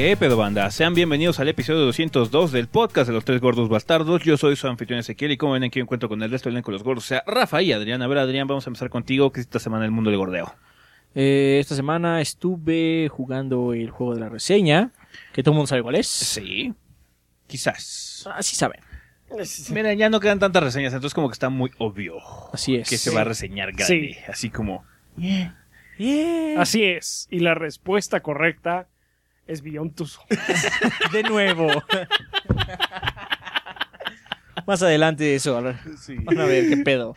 ¿Qué pedo, banda? Sean bienvenidos al episodio 202 del podcast de los tres gordos bastardos. Yo soy su anfitrión Ezequiel y como ven aquí encuentro con el resto del elenco de los gordos, o sea, Rafa y Adrián. A ver, Adrián, vamos a empezar contigo. ¿Qué es esta semana en el mundo del gordeo? Esta semana estuve jugando el juego de la reseña, que todo el mundo sabe cuál es. Sí, quizás. Así saben. Mira, ya no quedan tantas reseñas, entonces como que está muy obvio. Así es. Que se va a reseñar grande, así como... Así es. Y la respuesta correcta es Beyond Two Souls. De nuevo. Más adelante de eso. Sí. Van a ver qué pedo.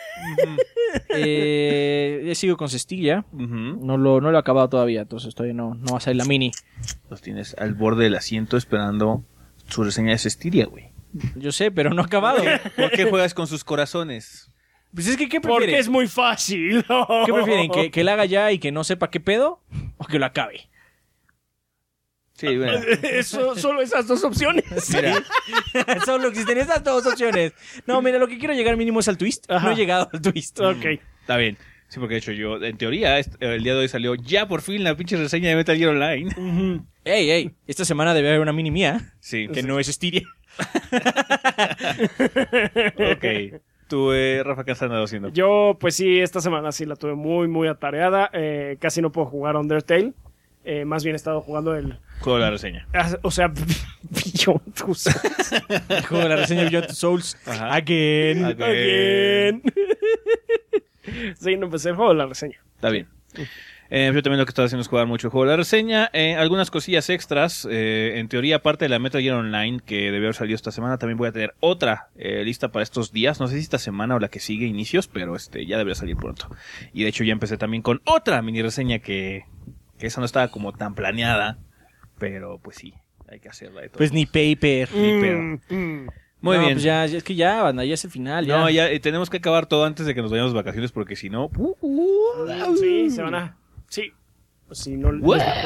Sigo con Cestilla. No lo he acabado todavía, entonces todavía no va a salir la mini. Los tienes al borde del asiento esperando su reseña de Cestiria, güey. Yo sé, pero no he acabado. ¿Por qué juegas con sus corazones? Pues es que, ¿qué prefieren? Porque es muy fácil. ¿Qué prefieren? ¿Que la haga ya y que no sepa qué pedo? ¿O que lo acabe? Sí, bueno. Solo esas dos opciones. Mira, Solo existen esas dos opciones. No, mira, lo que quiero llegar mínimo es al twist. Ajá. No he llegado al twist. Ok. está bien. Sí, porque de hecho yo, en teoría, el día de hoy salió ya por fin la pinche reseña de Metal Gear Online. Ey, esta semana debe haber una mini mía. Sí. Que no es Estiria. Ok. Tú, Rafa, ¿qué has andado haciendo? Yo, pues sí, esta semana sí la tuve muy, muy atareada. Casi no puedo jugar Undertale. Más bien he estado jugando el... Juego de la reseña. O sea, Beyond Two Souls. El juego de la reseña de Beyond Two Souls. Ajá. Again. Again. Sí, no empecé el juego de la reseña. Está bien. Yo también lo que estoy haciendo es jugar mucho el juego de la reseña. Algunas cosillas extras. En teoría, aparte de la Metal Gear Online, que debió haber salido esta semana, también voy a tener otra lista para estos días. No sé si esta semana o la que sigue, inicios, pero ya debería salir pronto. Y de hecho ya empecé también con otra mini reseña que esa no estaba como tan planeada. Pero pues sí, hay que hacerla de todo. Pues ni paper. Ni pedo. Muy No, bien. Pues ya, es que ya, banda, ya es el final. Ya. No, ya tenemos que acabar todo antes de que nos vayamos de vacaciones porque si no... Sí, se van a... Sí. Pues si no...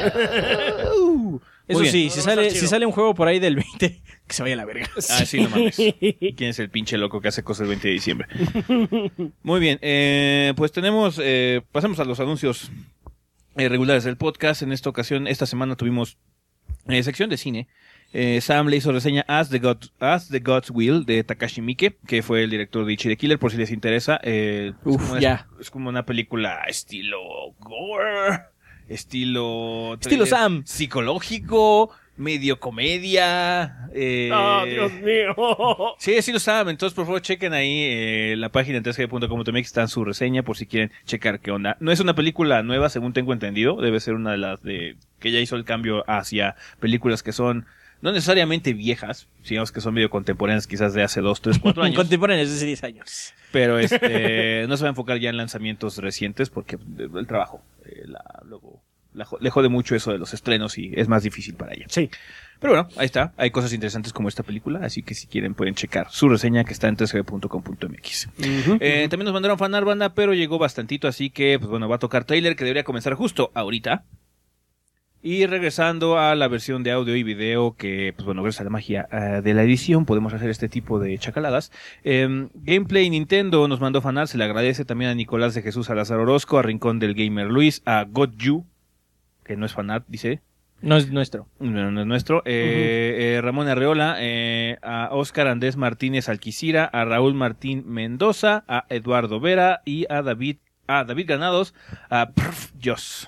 Eso Muy sí, bien. si No, no está si chido. sale un juego por ahí del 20, que se vaya a la verga. Ah, sí, no mames. ¿Quién es el pinche loco que hace cosas el 20 de diciembre? Muy bien, pues tenemos... pasamos a los anuncios regulares del podcast. En esta ocasión, esta semana tuvimos sección de cine. Sam le hizo reseña As the Gods Will de Takashi Miike, que fue el director de Ichi the Killer, por si les interesa. Es como una película estilo gore, estilo Sam. psicológico, medio comedia. ¡Oh, Dios mío! Sí, estilo Sam. Entonces, por favor, chequen ahí la página en 3g.com.mx, está en su reseña por si quieren checar qué onda. No es una película nueva, según tengo entendido. Debe ser una de las que ya hizo el cambio hacia películas que son no necesariamente viejas, digamos que son medio contemporáneas, quizás de hace 2, 3, 4 años. Contemporáneos de hace 10 años. Pero no se va a enfocar ya en lanzamientos recientes porque el trabajo le jode mucho eso de los estrenos y es más difícil para ella. Sí. Pero bueno, ahí está. Hay cosas interesantes como esta película, así que si quieren pueden checar su reseña que está en 3g.com.mx. También nos mandaron fanar, banda, pero llegó bastantito, así que pues bueno, va a tocar trailer que debería comenzar justo ahorita. Y regresando a la versión de audio y video, que, pues bueno, gracias a la magia de la edición podemos hacer este tipo de chacaladas. Gameplay Nintendo nos mandó fanar, se le agradece también a Nicolás de Jesús Salazar Orozco, a Rincón del Gamer Luis, a Godju, que no es fanar, dice. No es nuestro. No es nuestro. Ramón Arreola, a Óscar Andrés Martínez Alquicira, a Raúl Martín Mendoza, a Eduardo Vera y a David Granados, a Jos.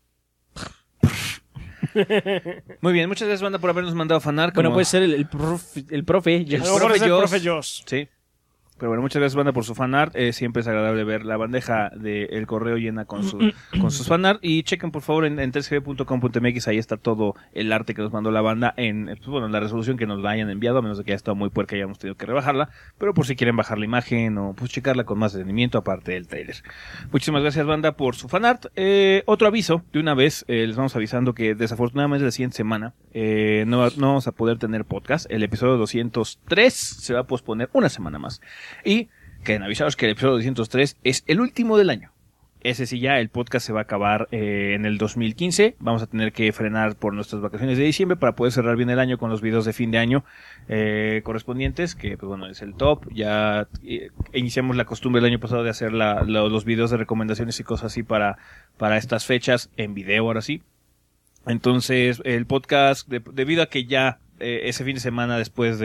Muy bien, muchas gracias, banda, por habernos mandado fanar. Bueno, puede ser el profe. A lo mejor es el profe Joss. Sí. Pero bueno, muchas gracias, banda, por su fanart. Siempre es agradable ver la bandeja del correo llena con sus fanart. Y chequen, por favor, en 3g.com.mx. Ahí está todo el arte que nos mandó la banda en la resolución que nos la hayan enviado, a menos de que haya estado muy puerca y hayamos tenido que rebajarla. Pero por si quieren bajar la imagen o pues checarla con más detenimiento, aparte del trailer. Muchísimas gracias, banda, por su fanart. Otro aviso, de una vez, les vamos avisando que desafortunadamente la siguiente semana no vamos a poder tener podcast. El episodio 203 se va a posponer una semana más. Y queden avisados que el episodio 203 es el último del año. Ese sí, ya el podcast se va a acabar en el 2015. Vamos a tener que frenar por nuestras vacaciones de diciembre para poder cerrar bien el año con los videos de fin de año correspondientes, que pues bueno, es el top. Ya iniciamos la costumbre el año pasado de hacer los videos de recomendaciones y cosas así para estas fechas en video, ahora sí. Entonces, el podcast, debido a que ya ese fin de semana después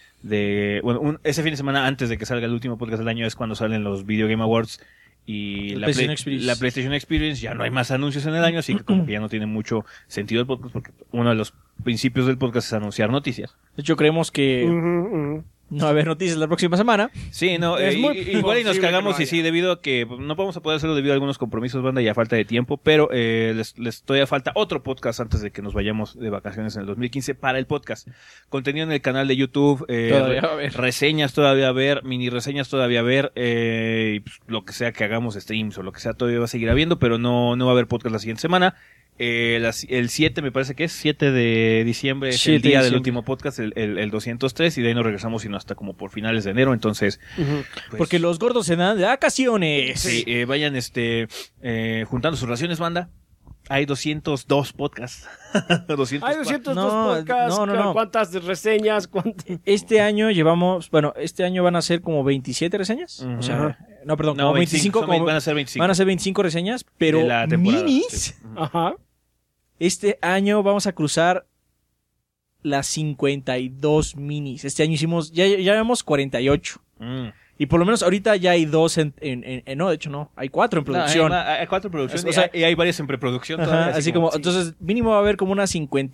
ese fin de semana antes de que salga el último podcast del año es cuando salen los Video Game Awards y la PlayStation Experience, ya no hay más anuncios en el año, así que como que ya no tiene mucho sentido el podcast, porque uno de los principios del podcast es anunciar noticias. De hecho, creemos que no va a haber noticias la próxima semana. Sí, no, Es muy igual y nos cagamos que no y sí, debido a que no vamos a poder hacerlo debido a algunos compromisos, banda, y a falta de tiempo, pero les todavía falta otro podcast antes de que nos vayamos de vacaciones en el 2015 para el podcast. Contenido en el canal de YouTube, Todavía va a haber. reseñas todavía a ver, mini reseñas todavía a ver, y pues, lo que sea que hagamos, streams o lo que sea, todavía va a seguir habiendo, pero no va a haber podcast la siguiente semana. El 7 me parece que es 7 de diciembre, es el día del último podcast, el 203, y de ahí nos regresamos sino hasta como por finales de enero. Entonces pues, porque los gordos se dan de vacaciones. sí, vayan juntando sus raciones, banda. Hay 202 podcasts. 200 Hay 202 No, podcasts. no. ¿Cuántas reseñas? Este año este año van a ser como 27 reseñas. O sea, no, perdón, como 25. Van a ser 25. Van a ser 25 reseñas, pero de la temporada, minis. sí. Ajá. Este año vamos a cruzar las 52 minis. Este año ya llevamos 48. Y por lo menos ahorita ya hay 2 no, de hecho no, hay 4 en producción. Hay 4 en producción, O sea, y hay varias en preproducción Ajá, todavía. así como, entonces mínimo va a haber como unas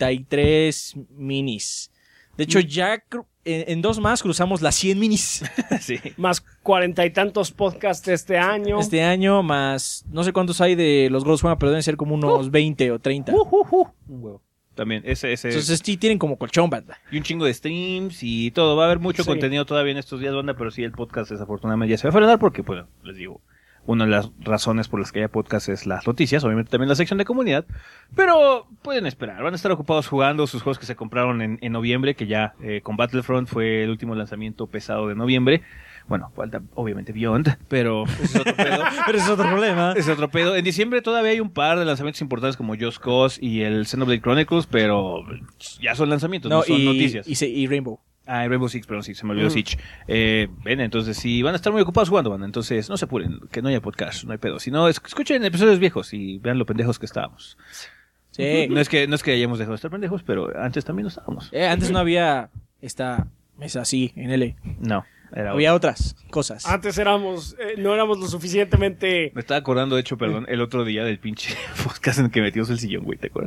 53 minis. De hecho, ya en 2 más cruzamos las 100 minis. sí. Más 40 y tantos podcasts este año. Este año, más no sé cuántos hay de los Gordos Juegan, pero deben ser como unos 20 o 30. Un huevo. También, ese. Entonces sí tienen como colchón, banda. Y un chingo de streams y todo. Va a haber mucho Sí. contenido todavía en estos días, banda, pero sí, el podcast desafortunadamente ya se va a frenar porque, pues, les digo, una de las razones por las que haya podcast es las noticias, obviamente también la sección de comunidad, pero pueden esperar, van a estar ocupados jugando sus juegos que se compraron en noviembre, que ya con Battlefront fue el último lanzamiento pesado de noviembre. Bueno, falta obviamente Beyond, pero ese es otro pedo. Pero ese es otro problema. Es otro pedo. En diciembre todavía hay un par de lanzamientos importantes como Just Cause y el Xenoblade Chronicles, pero ya son lanzamientos, no son noticias. Y Rainbow. Ah, Rainbow Six, perdón, sí, se me olvidó Siege. Ven, entonces sí, van a estar muy ocupados jugando, van. Entonces no se apuren, que no haya podcast, no hay pedo. Si no, escuchen episodios viejos y vean lo pendejos que estábamos. Sí. No es que hayamos dejado de estar pendejos, pero antes también lo estábamos. Antes no había esta mesa así en L. No, era Había otras cosas. Antes no éramos lo suficientemente... Me estaba acordando, de hecho, perdón, el otro día del pinche podcast en el que metimos el sillón, güey, ¿te acuerdas?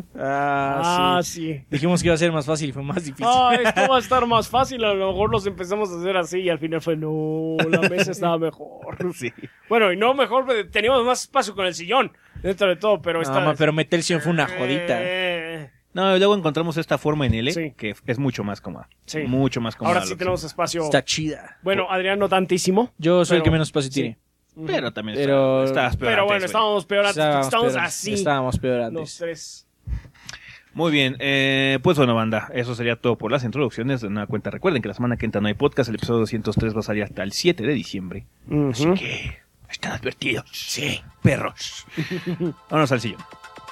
Sí. Dijimos que iba a ser más fácil y fue más difícil. Esto va a estar más fácil. A lo mejor los empezamos a hacer así y al final fue, no, la mesa estaba mejor. Sí. Bueno, y no mejor, teníamos más espacio con el sillón, dentro de todo, pero Pero meter el sillón fue una jodita. No, y luego encontramos esta forma en L, Sí. que es mucho más cómoda. Sí. Mucho más cómoda. Ahora sí tenemos espacio. Está chida. Bueno, Adrián no tantísimo. Yo soy el pero- que menos espacio sí. tiene. Pero también Pero- estabas peor Pero antes, bueno, güey. estábamos peor antes. Estamos así. Estábamos peor Los antes. 3. Muy bien, pues bueno, banda, eso sería todo por las introducciones. De nueva cuenta, recuerden que la semana que entra no hay podcast, el episodio 203 va a salir hasta el 7 de diciembre. Así que están advertidos. Sí, perros. Vámonos al sillón.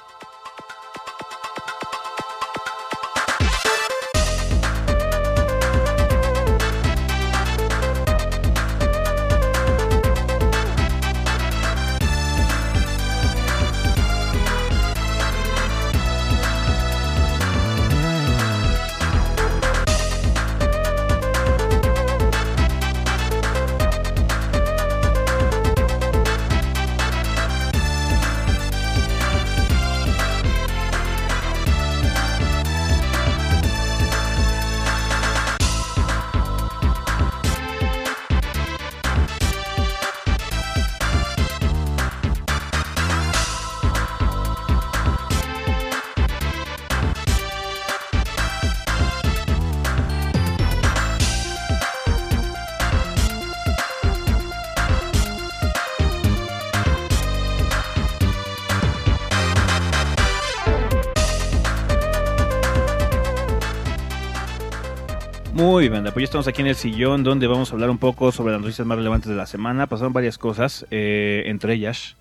Muy bien, banda, pues ya estamos aquí en el sillón donde vamos a hablar un poco sobre las noticias más relevantes de la semana. Pasaron varias cosas, entre ellas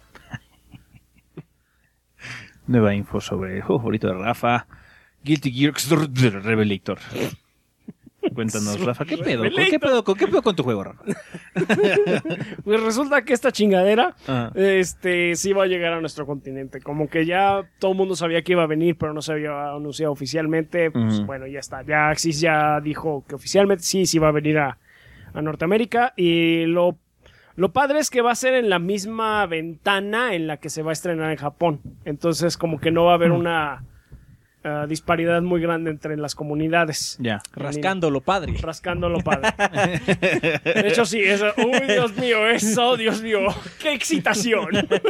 nueva info sobre el juego favorito de Rafa, Guilty Gear Revelator. Cuéntanos, Rafa, ¿qué pedo? Rafaelito. ¿Qué pedo con tu juego, Rafa? Pues resulta que esta chingadera Ah. sí va a llegar a nuestro continente. Como que ya todo el mundo sabía que iba a venir, pero no se había anunciado oficialmente. Pues Ujú. bueno, ya está. Ya Axis ya dijo que oficialmente sí va a venir a Norteamérica. Y lo padre es que va a ser en la misma ventana en la que se va a estrenar en Japón. Entonces como que no va a haber una disparidad muy grande entre las comunidades. Ya. Rascándolo, padre. Rascándolo padre. De hecho, sí, eso. Uy, Dios mío, eso, Dios mío. ¡Qué excitación!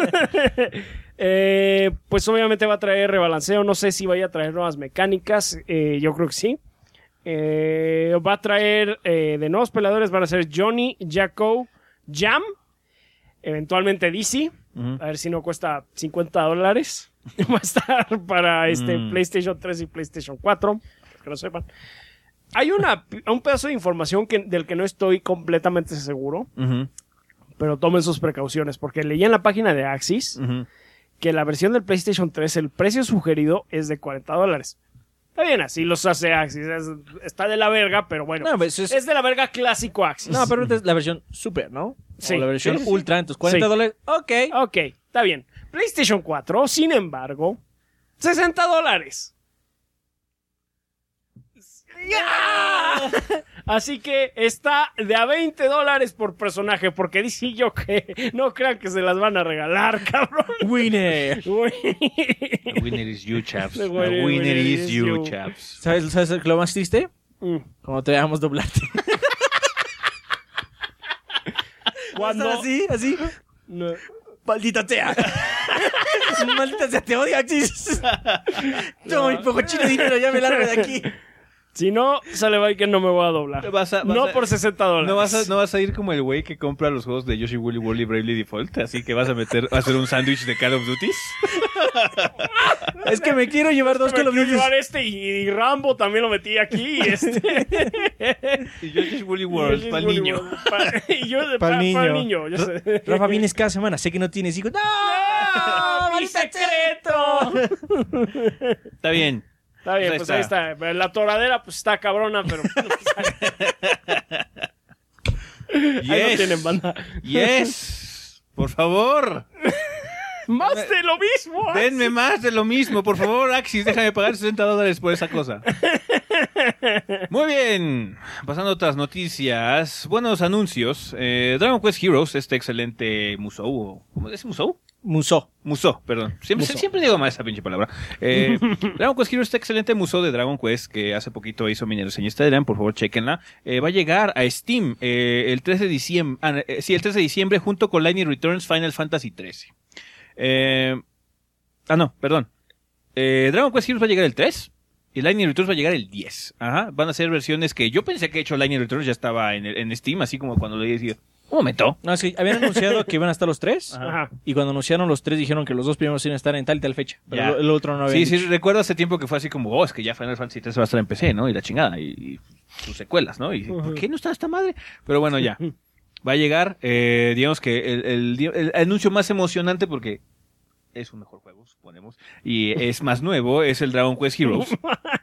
Pues obviamente va a traer rebalanceo. No sé si vaya a traer nuevas mecánicas. Yo creo que sí. Va a traer de nuevos peleadores. Van a ser Johnny, Jacko, Jam. Eventualmente DC. Ujú. A ver si no cuesta $50. Va a estar para PlayStation 3 y PlayStation 4. Que lo sepan. Hay un pedazo de información del que no estoy completamente seguro. Ujú, Pero tomen sus precauciones. Porque leí en la página de Axis ujú. que la versión del PlayStation 3, el precio sugerido es de $40. Está bien, así los hace Axis. Está de la verga, pero bueno. No, pues es de la verga clásico Axis. No, pero es la versión super, ¿no? Sí. O la versión Sí, sí. ultra, entonces $40. Ok. Ok, está bien. PlayStation 4, sin embargo, $60. ¡Ya! Así que está de a $20 por personaje, porque dice yo que no crean que se las van a regalar, cabrón. Winner. Uy. The winner is you, chaps. The The winner winner is is you, you. chaps. ¿Sabes lo más triste? Mm. Cuando te veamos doblarte. Cuando... Así. No. Maldita sea. Maldita sea, te odio, Axis. Toma mi poco chino dinero, ya me largo de aquí. Si no, sale va que no me voy a doblar. No por $60. No vas a ir como el güey que compra los juegos de Yoshi Woolly Woolly Bravely Default, así que vas a hacer un sándwich de Call of Duty. Es que me quiero llevar dos Call of Duty. llevar y Rambo también lo metí aquí. Y Yoshi Woolly World, para el niño. Y yo de Pa'l niño. para el niño. Yo sé. Rafa, vienes cada semana, sé que no tienes hijos. ¡No! ¡Ah, mi secreto! Está bien. Está bien, Ahí pues ahí está. La toradera pues está cabrona, pero ahí no tienen banda. Yes. Por favor. Más de lo mismo. Denme más de lo mismo, por favor, Axis, déjame pagar $60 por esa cosa. Muy bien, pasando a otras noticias, buenos anuncios. Dragon Quest Heroes, este excelente Musou, ¿cómo es Musou? Musou, perdón. Siempre digo mal esa pinche palabra. Dragon Quest Heroes, este excelente museo de Dragon Quest que hace poquito hizo mi reseñista de Adrián, por favor, chequenla. Va a llegar a Steam el 13 de diciembre. El 13 de diciembre junto con Lightning Returns Final Fantasy XIII. Perdón. Dragon Quest Heroes va a llegar el 3 y Lightning Returns va a llegar el 10. Ajá. Van a ser versiones que yo pensé que hecho Lightning Returns ya estaba en Steam, así como cuando le decía, un momento. No, es que habían anunciado que iban a estar los tres. Ajá. Y cuando anunciaron los tres dijeron que los dos primeros iban a estar en tal y tal fecha. Pero Ya. el otro no había. Sí, recuerdo hace tiempo que fue así como, es que ya Final Fantasy 3 va a estar en PC, ¿no? Y la chingada, y sus secuelas, ¿no? Y ¿por qué no está esta madre? Pero bueno, ya. Va a llegar, digamos que el anuncio más emocionante porque es un mejor juego, suponemos, y es más nuevo, es el Dragon Quest Heroes.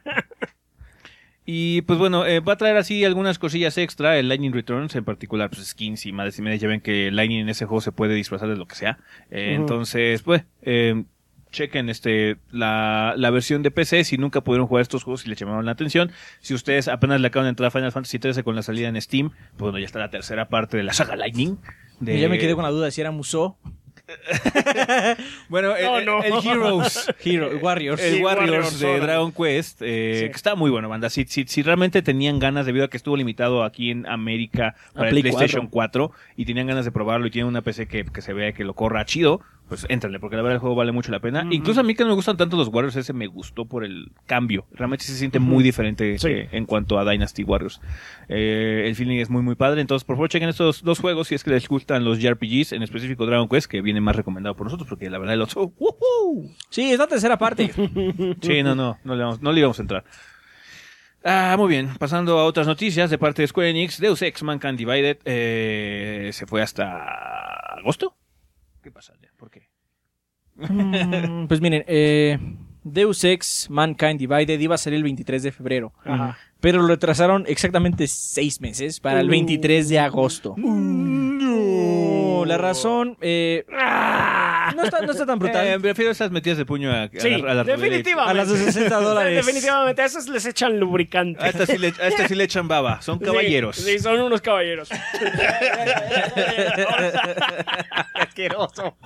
Y pues bueno, va a traer así algunas cosillas extra, el Lightning Returns, en particular pues skins y madres y medias. Ya ven que el Lightning en ese juego se puede disfrazar de lo que sea. Entonces, pues, chequen la versión de PC si nunca pudieron jugar estos juegos y les llamaron la atención. Si ustedes apenas le acaban de entrar a Final Fantasy XIII con la salida en Steam, pues bueno, ya está la tercera parte de la saga Lightning. Ya me quedé con la duda de si era Musou. Bueno, el Heroes. Warriors. El Sí, Warriors de órale. Dragon Quest, que está muy bueno, banda. Si realmente tenían ganas, debido a que estuvo limitado aquí en América para el Play PlayStation 4 y tenían ganas de probarlo y tienen una PC que se vea que lo corra chido, pues éntrenle, porque la verdad el juego vale mucho la pena. Incluso a mí que no me gustan tanto los Warriors, ese me gustó por el cambio. Realmente se siente muy diferente Sí. en cuanto a Dynasty Warriors. El feeling es muy muy padre, entonces por favor chequen estos dos juegos si es que les gustan los JRPGs, en específico Dragon Quest, que viene más recomendado por nosotros, porque la verdad el otro... ¡Woohoo! Sí, es la tercera parte. Sí, no le íbamos a entrar. Muy bien, pasando a otras noticias de parte de Square Enix, Deus Ex Mankind Divided se fue hasta agosto. ¿Qué pasa? ¿Por qué? Pues miren, Deus Ex Mankind Divided iba a salir el 23 de febrero. Ajá. pero lo retrasaron exactamente 6 meses para el 23 de agosto. No, la razón no está tan brutal. Prefiero esas metidas de puño a la definitivamente. A las de $60. Definitivamente, a esas les echan lubricante. A estas sí le echan baba. Son caballeros. Sí, son unos caballeros. Asqueroso.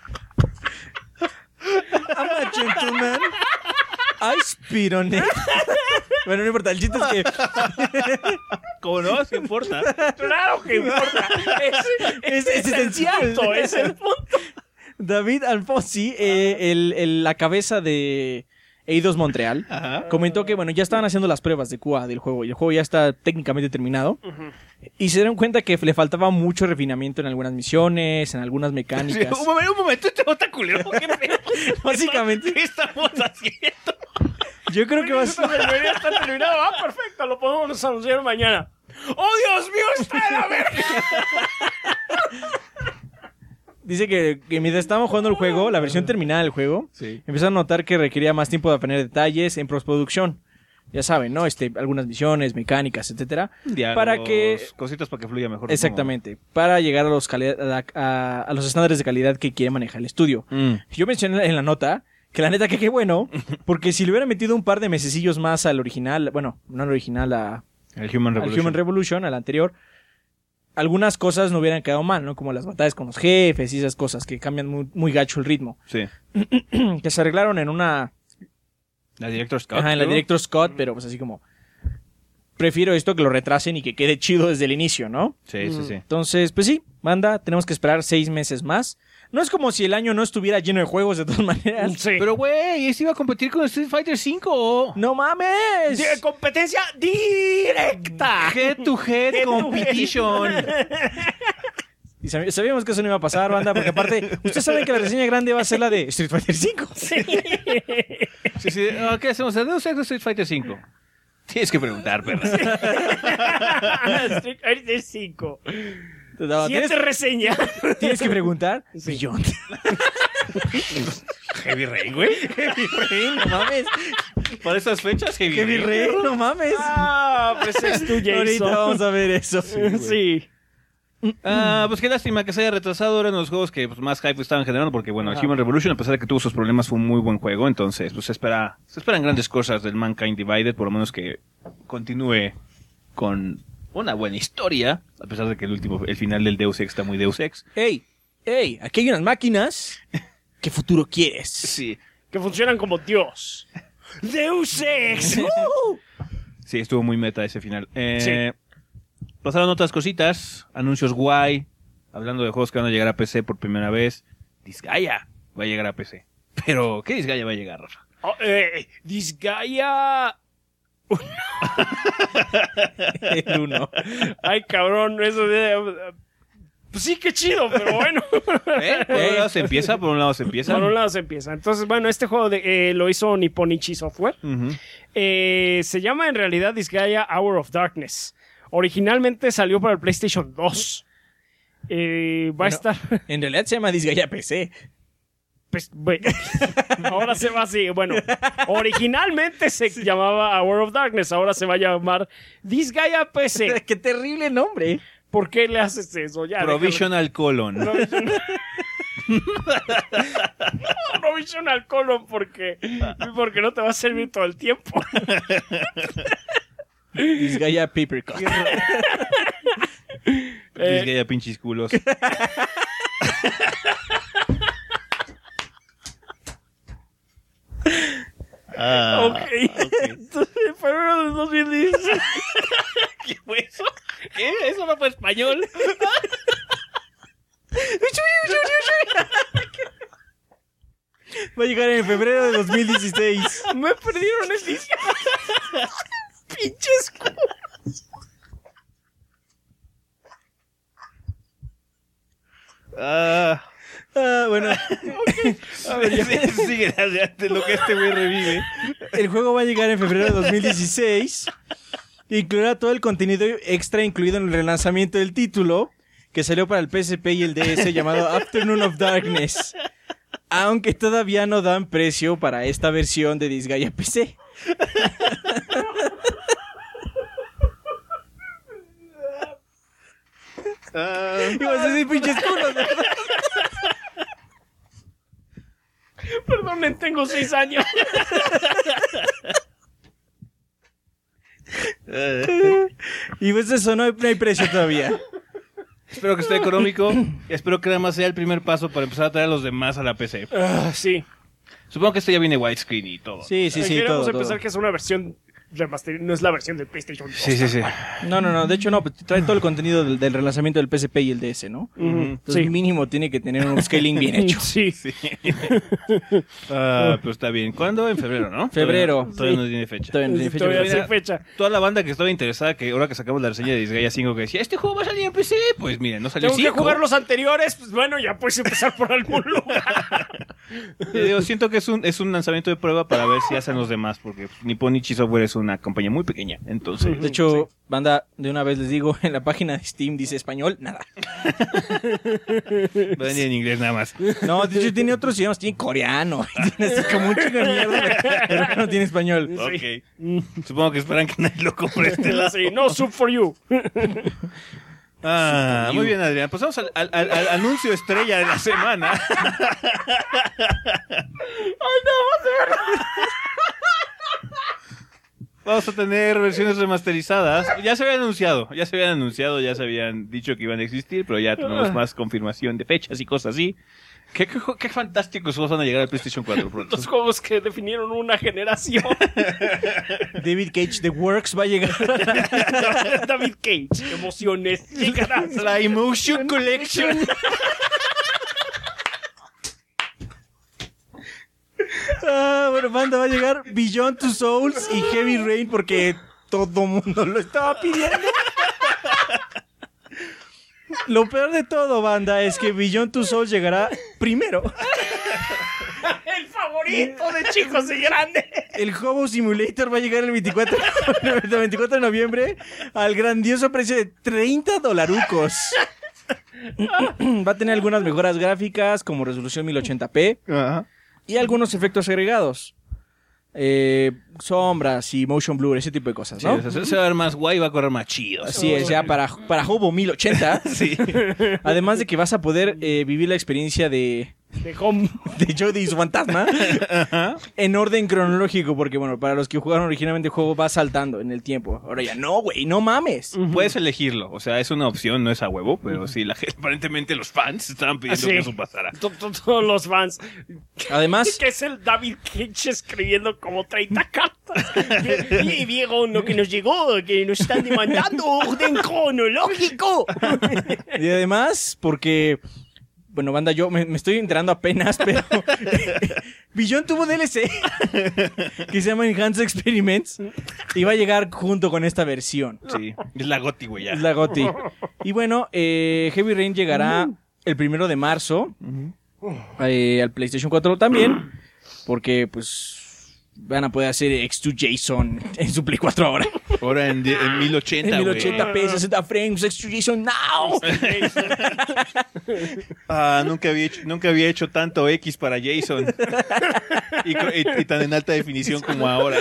I'm a gentleman. I spit on it. Bueno, no importa, el chiste es que... ¿Cómo no? ¿Sí importa? Claro que importa. Es esencial. Es el punto. David Alfonsi, la cabeza de Eidos Montreal, comentó que, bueno, ya estaban haciendo las pruebas de QA del juego y el juego ya está técnicamente terminado. Y se dieron cuenta que le faltaba mucho refinamiento en algunas misiones, en algunas mecánicas. Sí, un momento, este bota culero. ¿Qué pedo? Básicamente. ¿Qué estamos haciendo? Yo creo que va a ser... Debería estar terminado. Perfecto, lo podemos anunciar mañana. ¡Oh, Dios mío, está de la verga! Dice que mientras estábamos jugando el juego, la versión terminada del juego, empezaron a notar que requería más tiempo de aprender detalles en postproducción. Ya saben, ¿no? Algunas misiones, mecánicas, etcétera. Diálogos, para que... cositas para que fluya mejor. Exactamente. Para llegar a los estándares de calidad que quiere manejar el estudio. Yo mencioné en la nota que la neta que qué bueno, porque si le hubiera metido un par de mesecillos más al original, bueno, no al original, al Human Revolution, al anterior, algunas cosas no hubieran quedado mal, ¿no? Como las batallas con los jefes y esas cosas que cambian muy, muy gacho el ritmo. Sí. Que se arreglaron en una... La Director's Scott. Ajá, en la Director's Scott, pero pues así como... Prefiero esto que lo retrasen y que quede chido desde el inicio, ¿no? Sí. Entonces, pues sí, banda, tenemos que esperar 6 meses más. No es como si el año no estuviera lleno de juegos de todas maneras. Sí. Pero, güey, ¿este iba a competir con Street Fighter V? ¡No mames! Competencia directa. Head to head competition. Y sabíamos que eso no iba a pasar, banda, porque aparte, ustedes saben que la reseña grande va a ser la de Street Fighter V. Sí. ¿Qué hacemos? ¿Deus Ex o Street Fighter V? Tienes que preguntar, perra. Street Fighter 5. No, 7 reseñas. Tienes que preguntar. Sí. Beyond. Heavy Rain, güey. Heavy Rain, no mames. Para esas fechas, Heavy Rain, no mames. Pues es tu Jason. Ahorita vamos a ver eso. Sí. Pues qué lástima que se haya retrasado. Eran los juegos que pues, más hype estaban generando. Porque bueno, el Human Revolution, a pesar de que tuvo sus problemas, fue un muy buen juego. Entonces, pues se esperan grandes cosas del Mankind Divided. Por lo menos que continúe con una buena historia. A pesar de que el final del Deus Ex está muy Deus Ex. Ey, aquí hay unas máquinas. ¿Qué futuro quieres? Sí. Que funcionan como Dios. Deus Ex. Sí, estuvo muy meta ese final. Sí. Pasaron otras cositas, anuncios guay, hablando de juegos que van a llegar a PC por primera vez. Disgaea va a llegar a PC. Pero, ¿qué Disgaea va a llegar, Rafa? Disgaea... El 1. Ay, cabrón, eso de... Pues sí, qué chido, pero bueno. Por un lado se empieza. Por un lado se empieza. Entonces, bueno, este juego lo hizo Nipponichi Software. Se llama en realidad Disgaea Hour of Darkness. Originalmente salió para el PlayStation 2. Va a estar... En realidad se llama Disgaea PC. Pues, bueno, ahora se va así. Bueno, originalmente se llamaba Hour of Darkness. Ahora se va a llamar Disgaea PC. ¡Qué terrible nombre! ¿Por qué le haces eso? Ya, Provisional Colon. Provisional Colon porque no te va a servir todo el tiempo. Disgaea Papercut. Disgaea pinches culos. Ok. Entonces, en febrero de 2016. ¿Qué fue eso? ¿Qué? Eso no fue español. Va a llegar en febrero de 2016. Me perdieron el disco. Pinches culos. Bueno. Okay. A ver, sigue adelante lo que este güey revive. El juego va a llegar en febrero de 2016. Incluirá todo el contenido extra incluido en el relanzamiento del título, que salió para el PSP y el DS, llamado Afternoon of Darkness. Aunque todavía no dan precio para esta versión de Disgaea PC. Ibas a decir pinches culos. Perdonen, tengo 6 años. Y pues eso, no hay precio todavía. Espero que esté económico. Espero que nada más sea el primer paso para empezar a traer a los demás a la PC. Sí. Supongo que esto ya viene widescreen y todo. Sí, Queremos todo. empezar que es una versión remaster, no es la versión del PlayStation 2. Sí. No, de hecho no, pues, trae todo el contenido del relanzamiento del PSP y el DS, ¿no? Entonces Sí. mínimo tiene que tener un scaling bien hecho. Sí. Pues está bien. ¿Cuándo? En febrero, ¿no? Febrero. Todavía no tiene fecha. Todavía no tiene fecha. Todavía Pero- sin fecha. Toda la banda que estaba interesada, que ahora que sacamos la reseña de Disgaea 5 que decía, este juego va a salir en PC, pues miren, no salió Tengo que 5. jugar los anteriores, pues bueno, ya puedes empezar por algún lugar. Siento que es un lanzamiento de prueba para ver si hacen los demás, porque Nippon Ichi Software es una compañía muy pequeña, entonces... De hecho, banda, de una vez les digo, en la página de Steam dice español, nada. Va a venir en inglés nada más. No, de hecho tiene otros idiomas, tiene coreano, tiene así como un chico de mierda, pero no tiene español. Ok. Supongo que esperan que nadie lo compre este lado. Sí, no sub for you. Muy bien, Adrián. Pasamos al anuncio estrella de la semana. Vamos a tener versiones remasterizadas. Ya se habían anunciado, ya se habían dicho que iban a existir, pero ya tenemos más confirmación de fechas y cosas así. Qué fantásticos juegos van a llegar al PlayStation 4 pronto. Los juegos que definieron una generación. David Cage The Works va a llegar. David Cage, emociones llegarán. La Emotion Collection. Bueno, banda, va a llegar Beyond Two Souls y Heavy Rain porque todo mundo lo estaba pidiendo. Lo peor de todo, banda, es que Beyond Two Souls llegará primero. El favorito de chicos y grandes. El Hobo Simulator va a llegar el 24 de noviembre al grandioso precio de $30. Va a tener algunas mejoras gráficas como resolución 1080p Ajá. y algunos efectos agregados. Sombras y motion blur, ese tipo de cosas, Sí, ¿no? o sea, se va a ver más guay y va a correr más chido. Así es, ya para Hobo 1080. Sí. Además de que vas a poder vivir la experiencia de Home. Jody y su fantasma en orden cronológico, porque bueno, para los que jugaron originalmente el juego va saltando en el tiempo. Ahora ya no, güey, no mames. Puedes elegirlo, o sea, es una opción, no es a huevo, pero sí, aparentemente los fans estaban pidiendo Sí. que eso pasara. Todos los fans. Además, Que es el David Cage escribiendo como 30 cartas. Y Diego, lo que nos llegó, que nos están demandando orden cronológico. y además, porque bueno, banda, yo me estoy enterando apenas, pero Beyond tuvo DLC que se llama Enhanced Experiments y va a llegar junto con esta versión. Sí, es la GOTY, güey, ya. Es la GOTY. Y bueno, Heavy Rain llegará el 1 de marzo al PlayStation 4 también, porque pues van a poder hacer X2 JSON en su Play 4 ahora. Ahora en 1080, En güey. 1080p, 60 frames, X2 JSON now. Nunca había hecho tanto X para Jason. y tan en alta definición como ahora.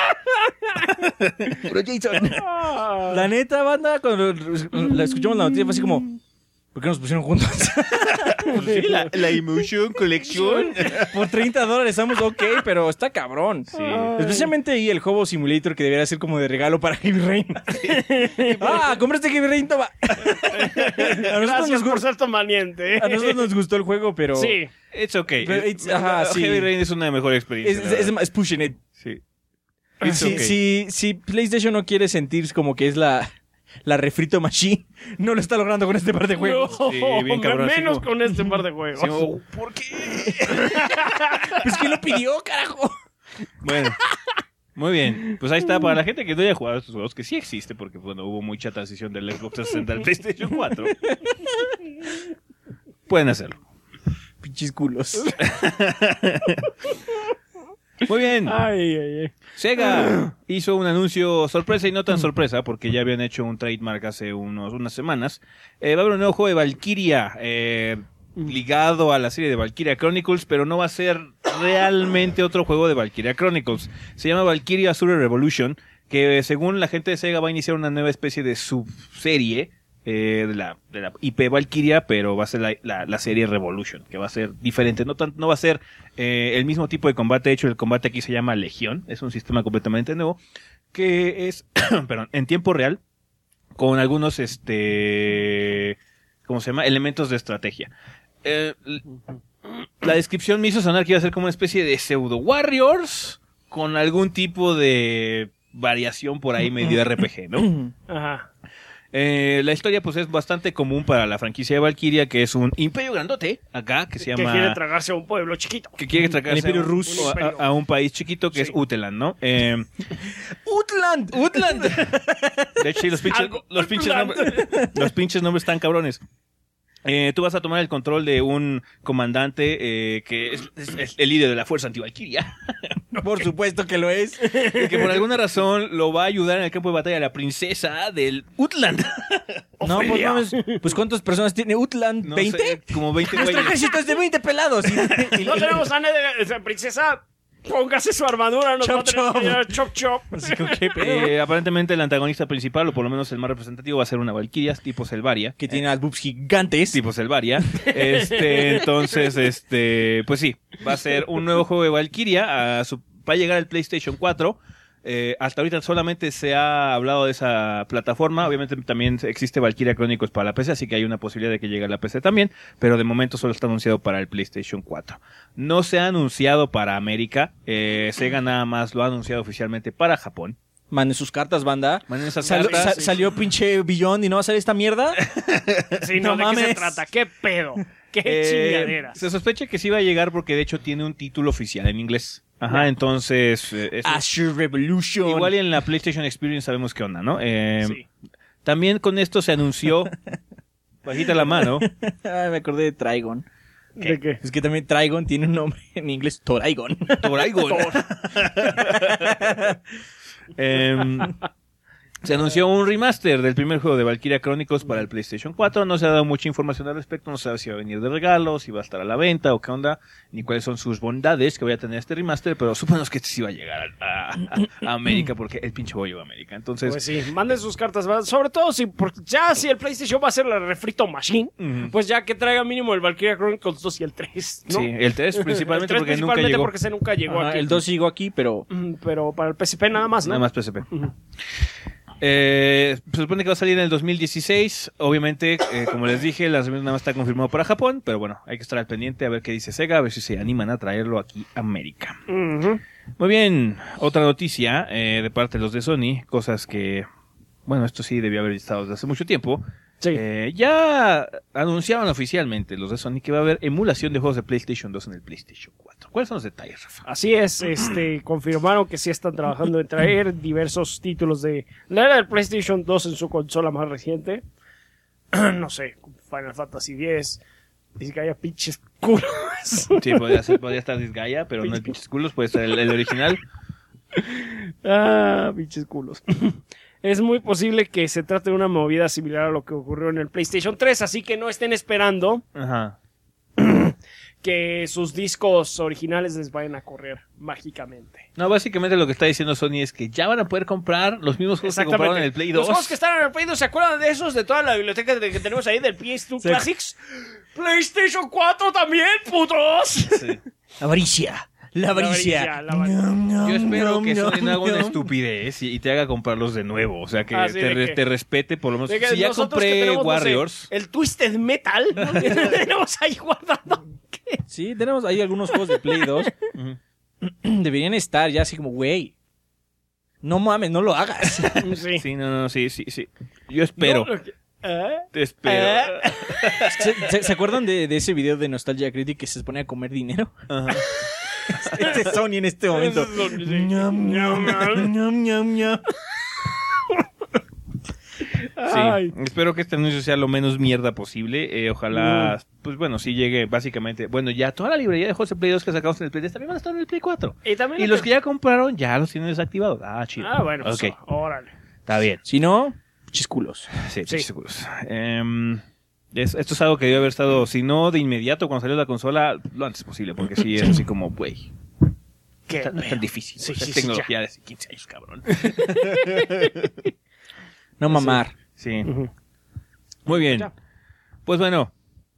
Puro JSON. La neta, banda, cuando la escuchamos la noticia fue así como, ¿por qué nos pusieron juntos? Pues sí, la Emotion Collection. Por $30 estamos ok, pero está cabrón. Sí. Especialmente ahí el Hobo Simulator que debería ser como de regalo para Heavy Rain. ¿Compraste Heavy Rain? Toma. Gracias por ser tan valiente. A nosotros nos gustó el juego, pero... Sí. It's okay. Pero ajá, sí. Heavy Rain es una mejor experiencia. la verdad. Es pushing it. Sí. It's Si, okay. si PlayStation no quiere sentir como que es la refrito machine, no lo está logrando con este par de juegos. No, Sí, bien cabrón, así menos como- con este par de juegos. Sí, como, ¿por qué? Pues ¿quién lo pidió, carajo? Bueno, muy bien. Pues ahí está, para la gente que no haya jugado estos juegos, que sí existe, porque bueno, hubo mucha transición del Xbox 360 al PlayStation 4. Pueden hacerlo. Pinches culos. Muy bien. Ay, ay, ay. Sega hizo un anuncio sorpresa y no tan sorpresa, porque ya habían hecho un trademark hace unas semanas. Va a haber un nuevo juego de Valkyria, ligado a la serie de Valkyria Chronicles, pero no va a ser realmente otro juego de Valkyria Chronicles. Se llama Valkyria Azure Revolution, que según la gente de Sega va a iniciar una nueva especie de subserie de la IP Valkyria, pero va a ser la serie Revolution, que va a ser diferente. No va a ser el mismo tipo de combate. De hecho, el combate aquí se llama Legión. Es un sistema completamente nuevo que es perdón, en tiempo real con algunos ¿cómo se llama? Elementos de estrategia. La descripción me hizo sonar que iba a ser como una especie de pseudo Warriors con algún tipo de variación por ahí medio RPG, ¿no? Ajá. La historia pues es bastante común para la franquicia de Valkyria, que es un imperio grandote acá, que se llama... Que quiere tragarse a un pueblo chiquito. Que quiere tragarse El imperio ruso. a un país chiquito que es Sí. Uteland, ¿no? ¡Utland! De hecho, sí, los pinches nombres están cabrones. Tú vas a tomar el control de un comandante que es el líder de la fuerza anti-Valkyria. Por supuesto que lo es. Y que por alguna razón lo va a ayudar en el campo de batalla la princesa del Utland. No, pues mames, pues ¿cuántas personas tiene Utland? No ¿20? sé, como 20 Nuestro güeyes. ejército es de 20 pelados. Y No tenemos a nadie, princesa, póngase su armadura, nos va a tener que llevar chop chop. Así como, ¿qué pedo? Aparentemente el antagonista principal, o por lo menos el más representativo, va a ser una Valkyria tipo Selvaria. Que tiene las boobs gigantes. Tipo Selvaria. Entonces, pues sí, va a ser un nuevo juego de Valkyria. Va a llegar al PlayStation 4. Hasta ahorita solamente se ha hablado de esa plataforma. Obviamente también existe Valkyria Chronicles para la PC, así que hay una posibilidad de que llegue a la PC también, pero de momento solo está anunciado para el PlayStation 4. No se ha anunciado para América. Sega nada más lo ha anunciado oficialmente para Japón. Manden sus cartas, banda. Manden esas cartas. Salió pinche Beyond y no va a salir esta mierda. Sí, no, No ¿de qué se mames. trata? ¿Qué pedo? ¿Qué chingaderas? Se sospecha que sí va a llegar porque de hecho tiene un título oficial en inglés. Ajá, entonces... Azure Revolution. igual y en la PlayStation Experience sabemos qué onda, ¿no? Sí. También con esto se anunció... bajita la mano. Ay, me acordé de Trigon. ¿De qué? Es que también Trigon tiene un nombre en inglés, Toraigon. Toraigon. Se anunció un remaster del primer juego de Valkyria Chronicles para el PlayStation 4. No se ha dado mucha información al respecto. No se sabe si va a venir de regalo, si va a estar a la venta o qué onda, ni cuáles son sus bondades que vaya a tener este remaster. Pero suponemos que este sí va a llegar a América, porque el pinche bollo va a América. Entonces, Pues sí, manden sus cartas, ¿verdad? Sobre todo si el PlayStation va a ser la refrito machine, pues ya que traiga mínimo el Valkyria Chronicles 2 y el 3, ¿no? sí, el 3 principalmente, El 3 porque nunca principalmente llegó. porque ese nunca llegó Ajá, aquí. el 2 llegó aquí, pero... Pero para el PSP nada más, ¿no? Nada más PSP. Se supone que va a salir en el 2016. Obviamente, como les dije, la nada más está confirmado para Japón. Pero bueno, hay que estar al pendiente a ver qué dice Sega, a ver si se animan a traerlo aquí a América. Ujú. Muy bien, otra noticia de parte de los de Sony. Cosas que, bueno, esto sí debió haber estado desde hace mucho tiempo. Sí. Ya anunciaron oficialmente los de Sony que va a haber emulación de juegos de PlayStation 2 en el PlayStation 4. ¿Cuáles son los detalles, Rafa? Así es, confirmaron que sí están trabajando en traer diversos títulos de la era del PlayStation 2 en su consola más reciente. No sé, Final Fantasy X, dice que haya pinches culos. Sí, podría estar Disgaea, pero no el pinches culos, puede estar el original. Pinches culos. Es muy posible que se trate de una movida similar a lo que ocurrió en el PlayStation 3, así que no estén esperando Ajá. que sus discos originales les vayan a correr mágicamente. No, básicamente lo que está diciendo Sony es que ya van a poder comprar los mismos juegos que compraron en el Play 2. Los juegos que están en el Play 2, ¿se acuerdan de esos? De toda la biblioteca que tenemos ahí del PS2 Sí. Classics. PlayStation 4 también, putos. Sí. Avaricia. La avaricia. La avaricia. Yo espero que Sony no haga una estupidez y te haga comprarlos de nuevo. O sea, que Ah, sí, ¿de qué? te respete por lo menos. De que Si ya nosotros que compré tenemos, no sé, Warriors. el Twisted Metal, ¿no? Que tenemos ahí guardado. Sí, tenemos ahí algunos juegos de Play 2. Ujú. Deberían estar ya así como, güey. No mames, no lo hagas. Sí. Sí, sí. Yo espero. No, Te espero. ¿Se acuerdan de ese video de Nostalgia Critic que se pone a comer dinero? Ajá. Este es Sony en este momento. Eso es lo que sí. Ñam, ñam, ñam, ñam, ñam. Ay. Sí, espero que este anuncio sea lo menos mierda posible. Ojalá, pues bueno, sí llegue básicamente. Bueno, ya toda la librería de juegos de Play 2 que sacamos en el Play 3 también van a estar en el Play 4. Y, también Y los que ya compraron ya los tienen desactivados. Ah, chido. Ah, bueno, pues, Ok, órale. está bien. Si no, chisculos. Sí, Sí. seguros. Esto es algo que debe haber estado, si no de inmediato cuando salió la consola, lo antes posible, porque sí es así como, güey, Qué no es tan pedo. difícil. Sí, pues, sí, es sí, tecnología de hace 15 años, cabrón. No mamar. Sí. Ujú. Muy bien. Ya. Pues bueno,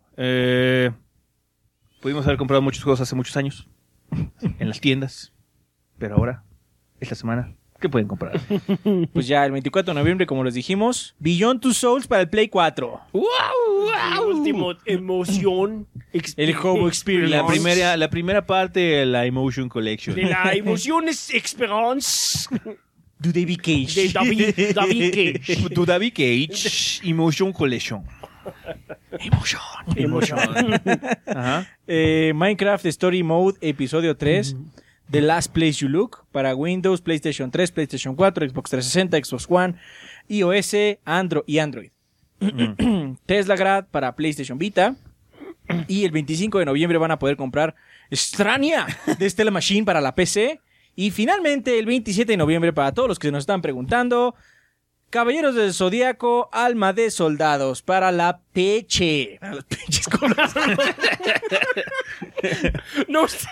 pudimos haber comprado muchos juegos hace muchos años en las tiendas, pero ahora, esta semana, ¿qué pueden comprar? Pues ya el 24 de noviembre, como les dijimos, Beyond Two Souls para el Play 4. ¡Wow! Último emoción. El Hobo Experience. La primera parte de la Emotion Collection. De la emoción es Experience De David Cage. de David Cage. To David Cage Emotion Collection. Emoción. Ajá. Minecraft Story Mode Episodio 3. The Last Place You Look para Windows, PlayStation 3, PlayStation 4, Xbox 360, Xbox One, iOS, Android y Android. Tesla Grad para PlayStation Vita. Y el 25 de noviembre van a poder comprar Strania de Stella Machine para la PC. Y finalmente el 27 de noviembre, para todos los que nos están preguntando, Caballeros del Zodíaco, Alma de Soldados para la PC. Para los pinches colas. No sé.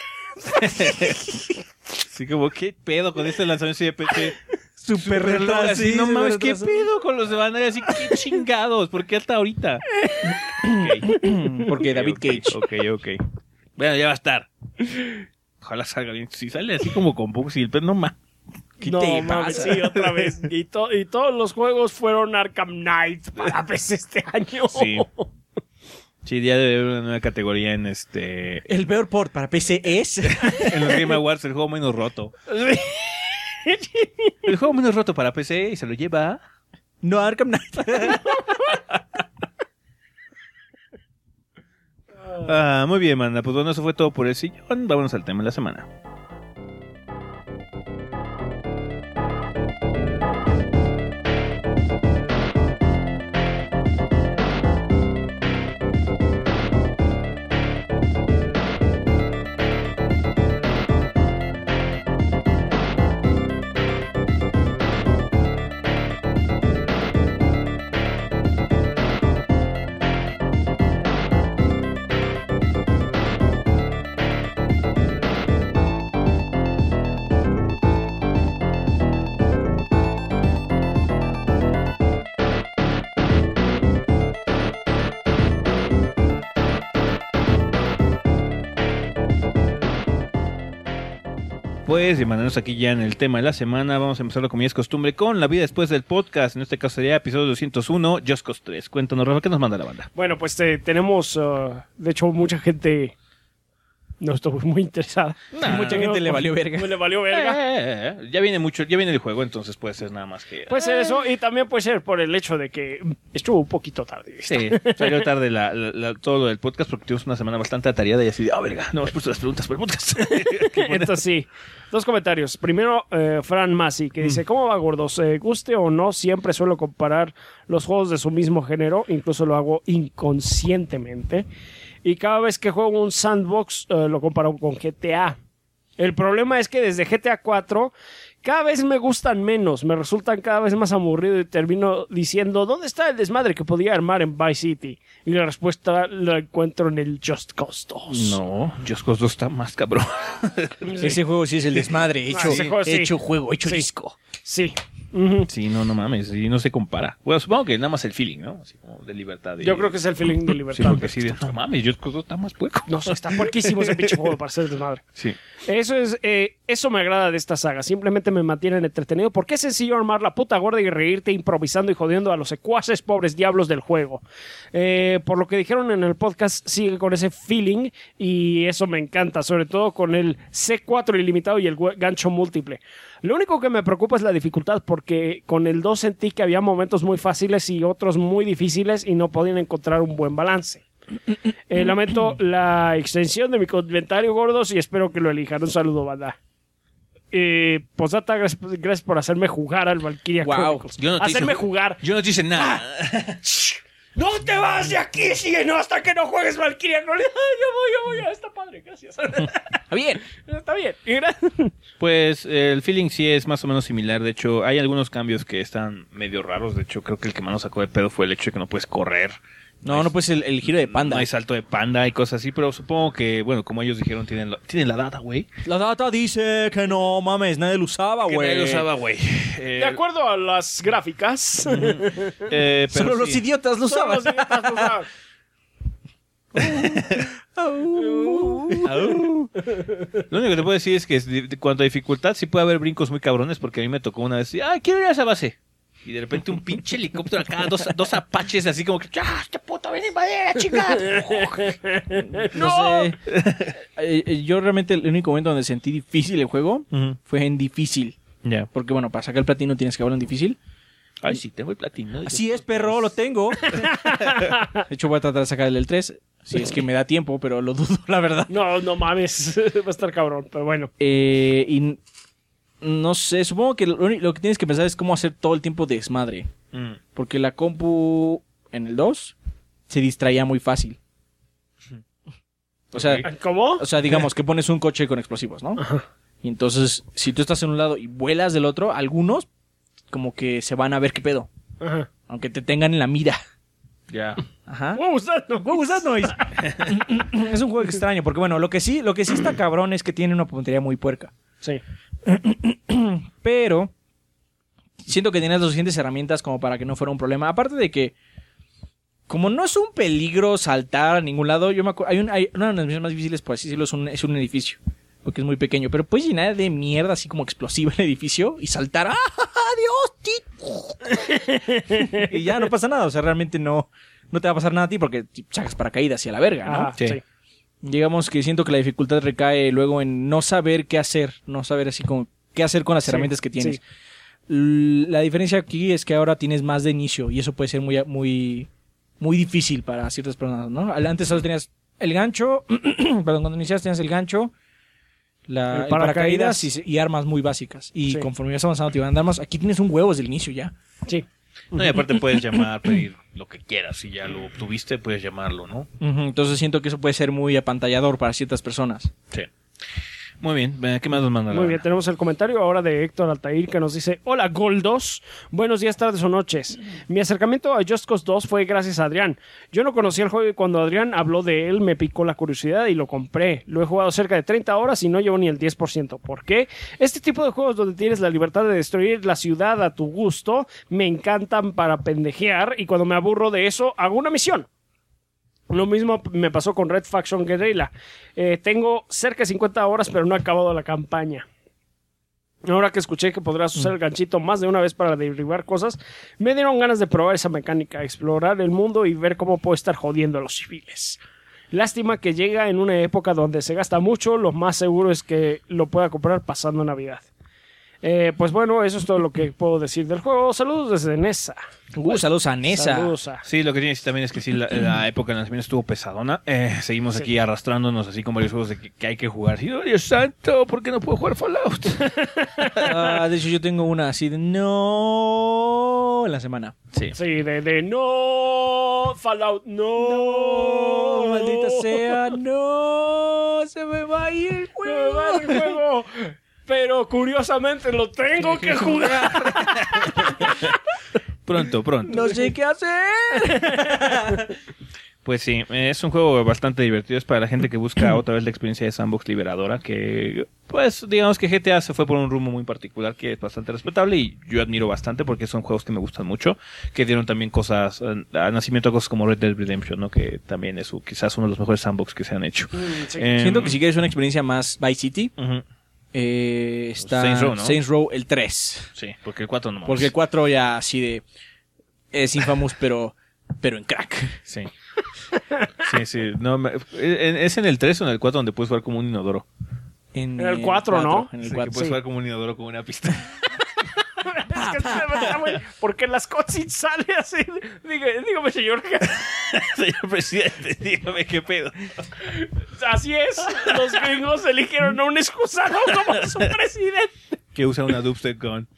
Sí, como, ¿qué pedo con este lanzamiento de PC? Súper Así, retrasado. no mames, ¿qué pedo con los de bandera? Así, ¿qué chingados? ¿Por qué hasta ahorita? Porque David Cage. Ok. Bueno, ya va a estar. Ojalá salga bien. Si sale así como con bugs y el pedo, no mames. ¿Qué No, te mames, pasa? sí, otra vez. Y todos los juegos fueron Arkham Knight para PC este año. Sí. Sí, ya debe haber una nueva categoría en El peor port para PC es... en los Game Awards, el juego menos roto. El juego menos roto para PC y se lo lleva. No Arkham Knight. Muy bien, manda. Pues bueno, eso fue todo por el sillón. Vámonos al tema de la semana. Pues, y mandarnos aquí ya en el tema de la semana, vamos a empezarlo como ya es costumbre con la vida después del podcast. En este caso sería episodio 201, Just Cause 3. Cuéntanos, Rafa, ¿qué nos manda la banda? Bueno, pues tenemos, de hecho, mucha gente no estuvo muy interesada. Mucha gente le valió verga. Le valió verga. Ya viene el juego, entonces puede ser nada más que... Puede ser eso, y también puede ser por el hecho de que estuvo un poquito tarde. Sí, salió tarde todo lo del podcast porque tuvimos una semana bastante atareada y así de, verga, no hemos puesto las preguntas por el podcast. Entonces sí, dos comentarios. Primero, Fran Masi, que dice, ¿cómo va, gordos? Guste o no, siempre suelo comparar los juegos de su mismo género, incluso lo hago inconscientemente. Y cada vez que juego un sandbox, lo comparo con GTA. El problema es que desde GTA 4 cada vez me gustan menos, me resultan cada vez más aburrido y termino diciendo, ¿dónde está el desmadre que podía armar en Vice City? Y la respuesta la encuentro en el Just Cause 2. No, Just Cause 2 está más cabrón. Ese juego sí es el desmadre. Hecho, ese juego sí. hecho juego, hecho Sí. disco. Sí. Ujú. Sí, no mames, y no se compara. Bueno, supongo que nada más el feeling, ¿no? Así como de libertad. Yo creo que es el feeling de Sí, libertad. porque sí, no mames, Just Cause 2 está más pueco. No sé, está puerquísimo ese pinche juego para ser desmadre. Sí. Eso me agrada de esta saga. Simplemente me mantienen entretenido porque es sencillo armar la puta gorda y reírte improvisando y jodiendo a los secuaces pobres diablos del juego. Por lo que dijeron en el podcast, sigue con ese feeling y eso me encanta, sobre todo con el C4 ilimitado y el gancho múltiple. Lo único que me preocupa es la dificultad porque con el 2 sentí que había momentos muy fáciles y otros muy difíciles y no podían encontrar un buen balance. Lamento la extensión de mi comentario, gordos, y espero que lo elijan. Un saludo, banda. Posdata, gracias por hacerme jugar al Valkyria Chronicles. Yo no te hacerme hice- jugar. Yo no te hice nada. ¡No te vas de aquí, sigue! No, hasta que no juegues Valkyria Chronicles. Yo voy. Está padre, gracias. Está bien. Está bien. Pues el feeling sí es más o menos similar. De hecho, hay algunos cambios que están medio raros. De hecho, creo que el que más nos sacó de pedo fue el hecho de que no puedes correr No pues el giro de panda. No hay salto de panda y cosas así, pero supongo que, bueno, como ellos dijeron, tienen la data, güey. La data dice que no mames, nadie lo usaba, güey. Que nadie lo usaba, güey. De acuerdo a las gráficas. Pero Solo los sí. idiotas lo Solo usaban. los idiotas lo usaban. Lo único que te puedo decir es que cuanto a dificultad sí puede haber brincos muy cabrones, porque a mí me tocó una vez, quiero ir a esa base. Y de repente un pinche helicóptero acá, dos apaches así como que, ¡este puto ven a invadir, chingada! No sé. Yo realmente el único momento donde sentí difícil el juego fue en difícil. Ya. Porque bueno, para sacar el platino tienes que hablar en difícil. Ay, sí, tengo el platino. Así es, perro, lo tengo. De hecho, voy a tratar de sacar el 3. Si es que me da tiempo, pero lo dudo, la verdad. No mames. Va a estar cabrón, pero bueno. Y no sé, supongo que lo que tienes que pensar es cómo hacer todo el tiempo desmadre. Porque la compu en el 2 se distraía muy fácil. O sea, ¿Cómo? o sea, digamos que pones un coche con explosivos, ¿no? Ajá. Y entonces, si tú estás en un lado y vuelas del otro, algunos como que se van a ver qué pedo. Ajá. Aunque te tengan en la mira. Ya. Ajá. What was that noise? Es un juego extraño, porque bueno, lo que sí está cabrón es que tiene una puntería muy puerca. Sí. Pero siento que tienes las suficientes herramientas como para que no fuera un problema. Aparte de que, como no es un peligro saltar a ningún lado, yo me acuerdo, hay una de las misiones más difíciles, por así decirlo, es un edificio. Porque es muy pequeño. Pero puedes llenar de mierda así como explosiva el edificio y saltar. ¡Ah, Dios! Y ya no pasa nada. O sea, realmente no te va a pasar nada a ti porque sacas paracaídas y a la verga, ¿no? Ajá, sí. Digamos que siento que la dificultad recae luego en no saber qué hacer. No saber así como qué hacer con las herramientas que tienes. Sí. La diferencia aquí es que ahora tienes más de inicio. Y eso puede ser muy, muy, muy difícil para ciertas personas, ¿no? Antes solo tenías el gancho. Perdón, cuando iniciaste tenías el gancho. El paracaídas y armas muy básicas. Y Sí. conforme ibas avanzando te iban a dar más. Aquí tienes un huevo desde el inicio ya. Sí. No, y aparte puedes llamar, pedir lo que quieras. Si ya lo obtuviste, puedes llamarlo, ¿no? Entonces siento que eso puede ser muy apantallador para ciertas personas. Sí. Muy bien. ¿Qué más nos manda? Muy bien, tenemos el comentario ahora de Héctor Altair que nos dice: Hola Goldos, buenos días, tardes o noches. Mi acercamiento a Just Cause 2 fue gracias a Adrián. Yo no conocía el juego y cuando Adrián habló de él me picó la curiosidad y lo compré. Lo he jugado cerca de 30 horas y no llevo ni el 10%. ¿Por qué? Este tipo de juegos donde tienes la libertad de destruir la ciudad a tu gusto me encantan para pendejear y cuando me aburro de eso hago una misión. Lo mismo me pasó con Red Faction Guerrilla. Tengo cerca de 50 horas, pero no he acabado la campaña. Ahora que escuché que podrás usar el ganchito más de una vez para derribar cosas, me dieron ganas de probar esa mecánica, explorar el mundo y ver cómo puedo estar jodiendo a los civiles. Lástima que llega en una época donde se gasta mucho, lo más seguro es que lo pueda comprar pasando Navidad. Pues bueno, eso es todo lo que puedo decir del juego. Saludos desde Nesa. Saludos a Nesa. Saludos a... Sí, lo que tiene que decir también es que sí, la época de lanzamiento estuvo pesadona. Seguimos aquí arrastrándonos así con varios juegos de que hay que jugar. Y, ¡oh, Dios santo! ¿Por qué no puedo jugar Fallout? De hecho, yo tengo una así de no en la semana. Sí. Sí, de no, Fallout, no, Maldita sea, no, se me va a ir el me juego. va el juego. Pero curiosamente lo tengo que jugar. Pronto. No sé qué hacer. Pues sí, es un juego bastante divertido. Es para la gente que busca otra vez la experiencia de sandbox liberadora. Que, pues, digamos que GTA se fue por un rumbo muy particular que es bastante respetable. Y yo admiro bastante porque son juegos que me gustan mucho. Que dieron también cosas, a nacimiento a cosas como Red Dead Redemption, ¿no? Que también es quizás uno de los mejores sandbox que se han hecho. Sí. Siento que si quieres una experiencia más Vice City, Ujú. está Saints Row, ¿no? Saints Row el 3. Sí, porque el 4 no mames. Porque el 4 ya así de... Es Infamous, pero en crack. Sí. Sí. No, ¿es en el 3 o en el 4 donde puedes jugar como un inodoro? En el 4, ¿no? En el Sí, 4. que puedes jugar como un inodoro con una pista. Es que está muy... Porque las cutscenes sale así. Dígame, señor. Señor presidente, dígame qué pedo. Así es. Los gringos eligieron a un excusado como su presidente. Que usa una dubstep gun.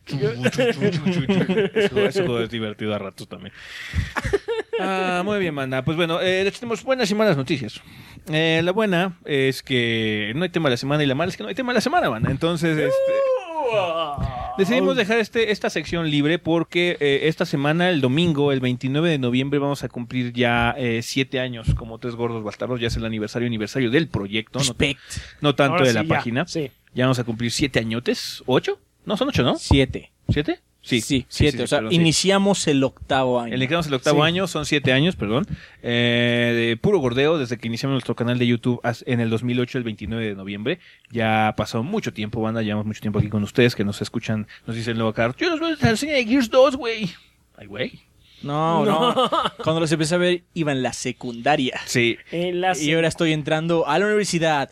Ese juego es divertido a ratos también. Muy bien, manda. Pues bueno, tenemos buenas y malas noticias. La buena es que no hay tema de la semana y la mala es que no hay tema de la semana, manda. Entonces, Decidimos dejar esta sección libre porque esta semana, el domingo, el 29 de noviembre, vamos a cumplir ya 7 años como Tres Gordos Bastardos. Ya es el aniversario del proyecto, no tanto Ahora de sí, la ya, página. sí. Ya vamos a cumplir 7 añotes. ¿8? No, son 8, ¿no? 7. ¿7? Sí, 7. O sea, perdón, sí. iniciamos el 8º año. Iniciamos el 8º año, son 7 años, perdón. De puro gordeo, desde que iniciamos nuestro canal de YouTube en el 2008, el 29 de noviembre. Ya ha pasado mucho tiempo, banda. Llevamos mucho tiempo aquí con ustedes, que nos escuchan, nos dicen luego acá, yo nos veo en la reseña de Gears 2, güey. Ay, güey. No. Cuando los empecé a ver, iba en la secundaria. Sí. Y ahora estoy entrando a la universidad.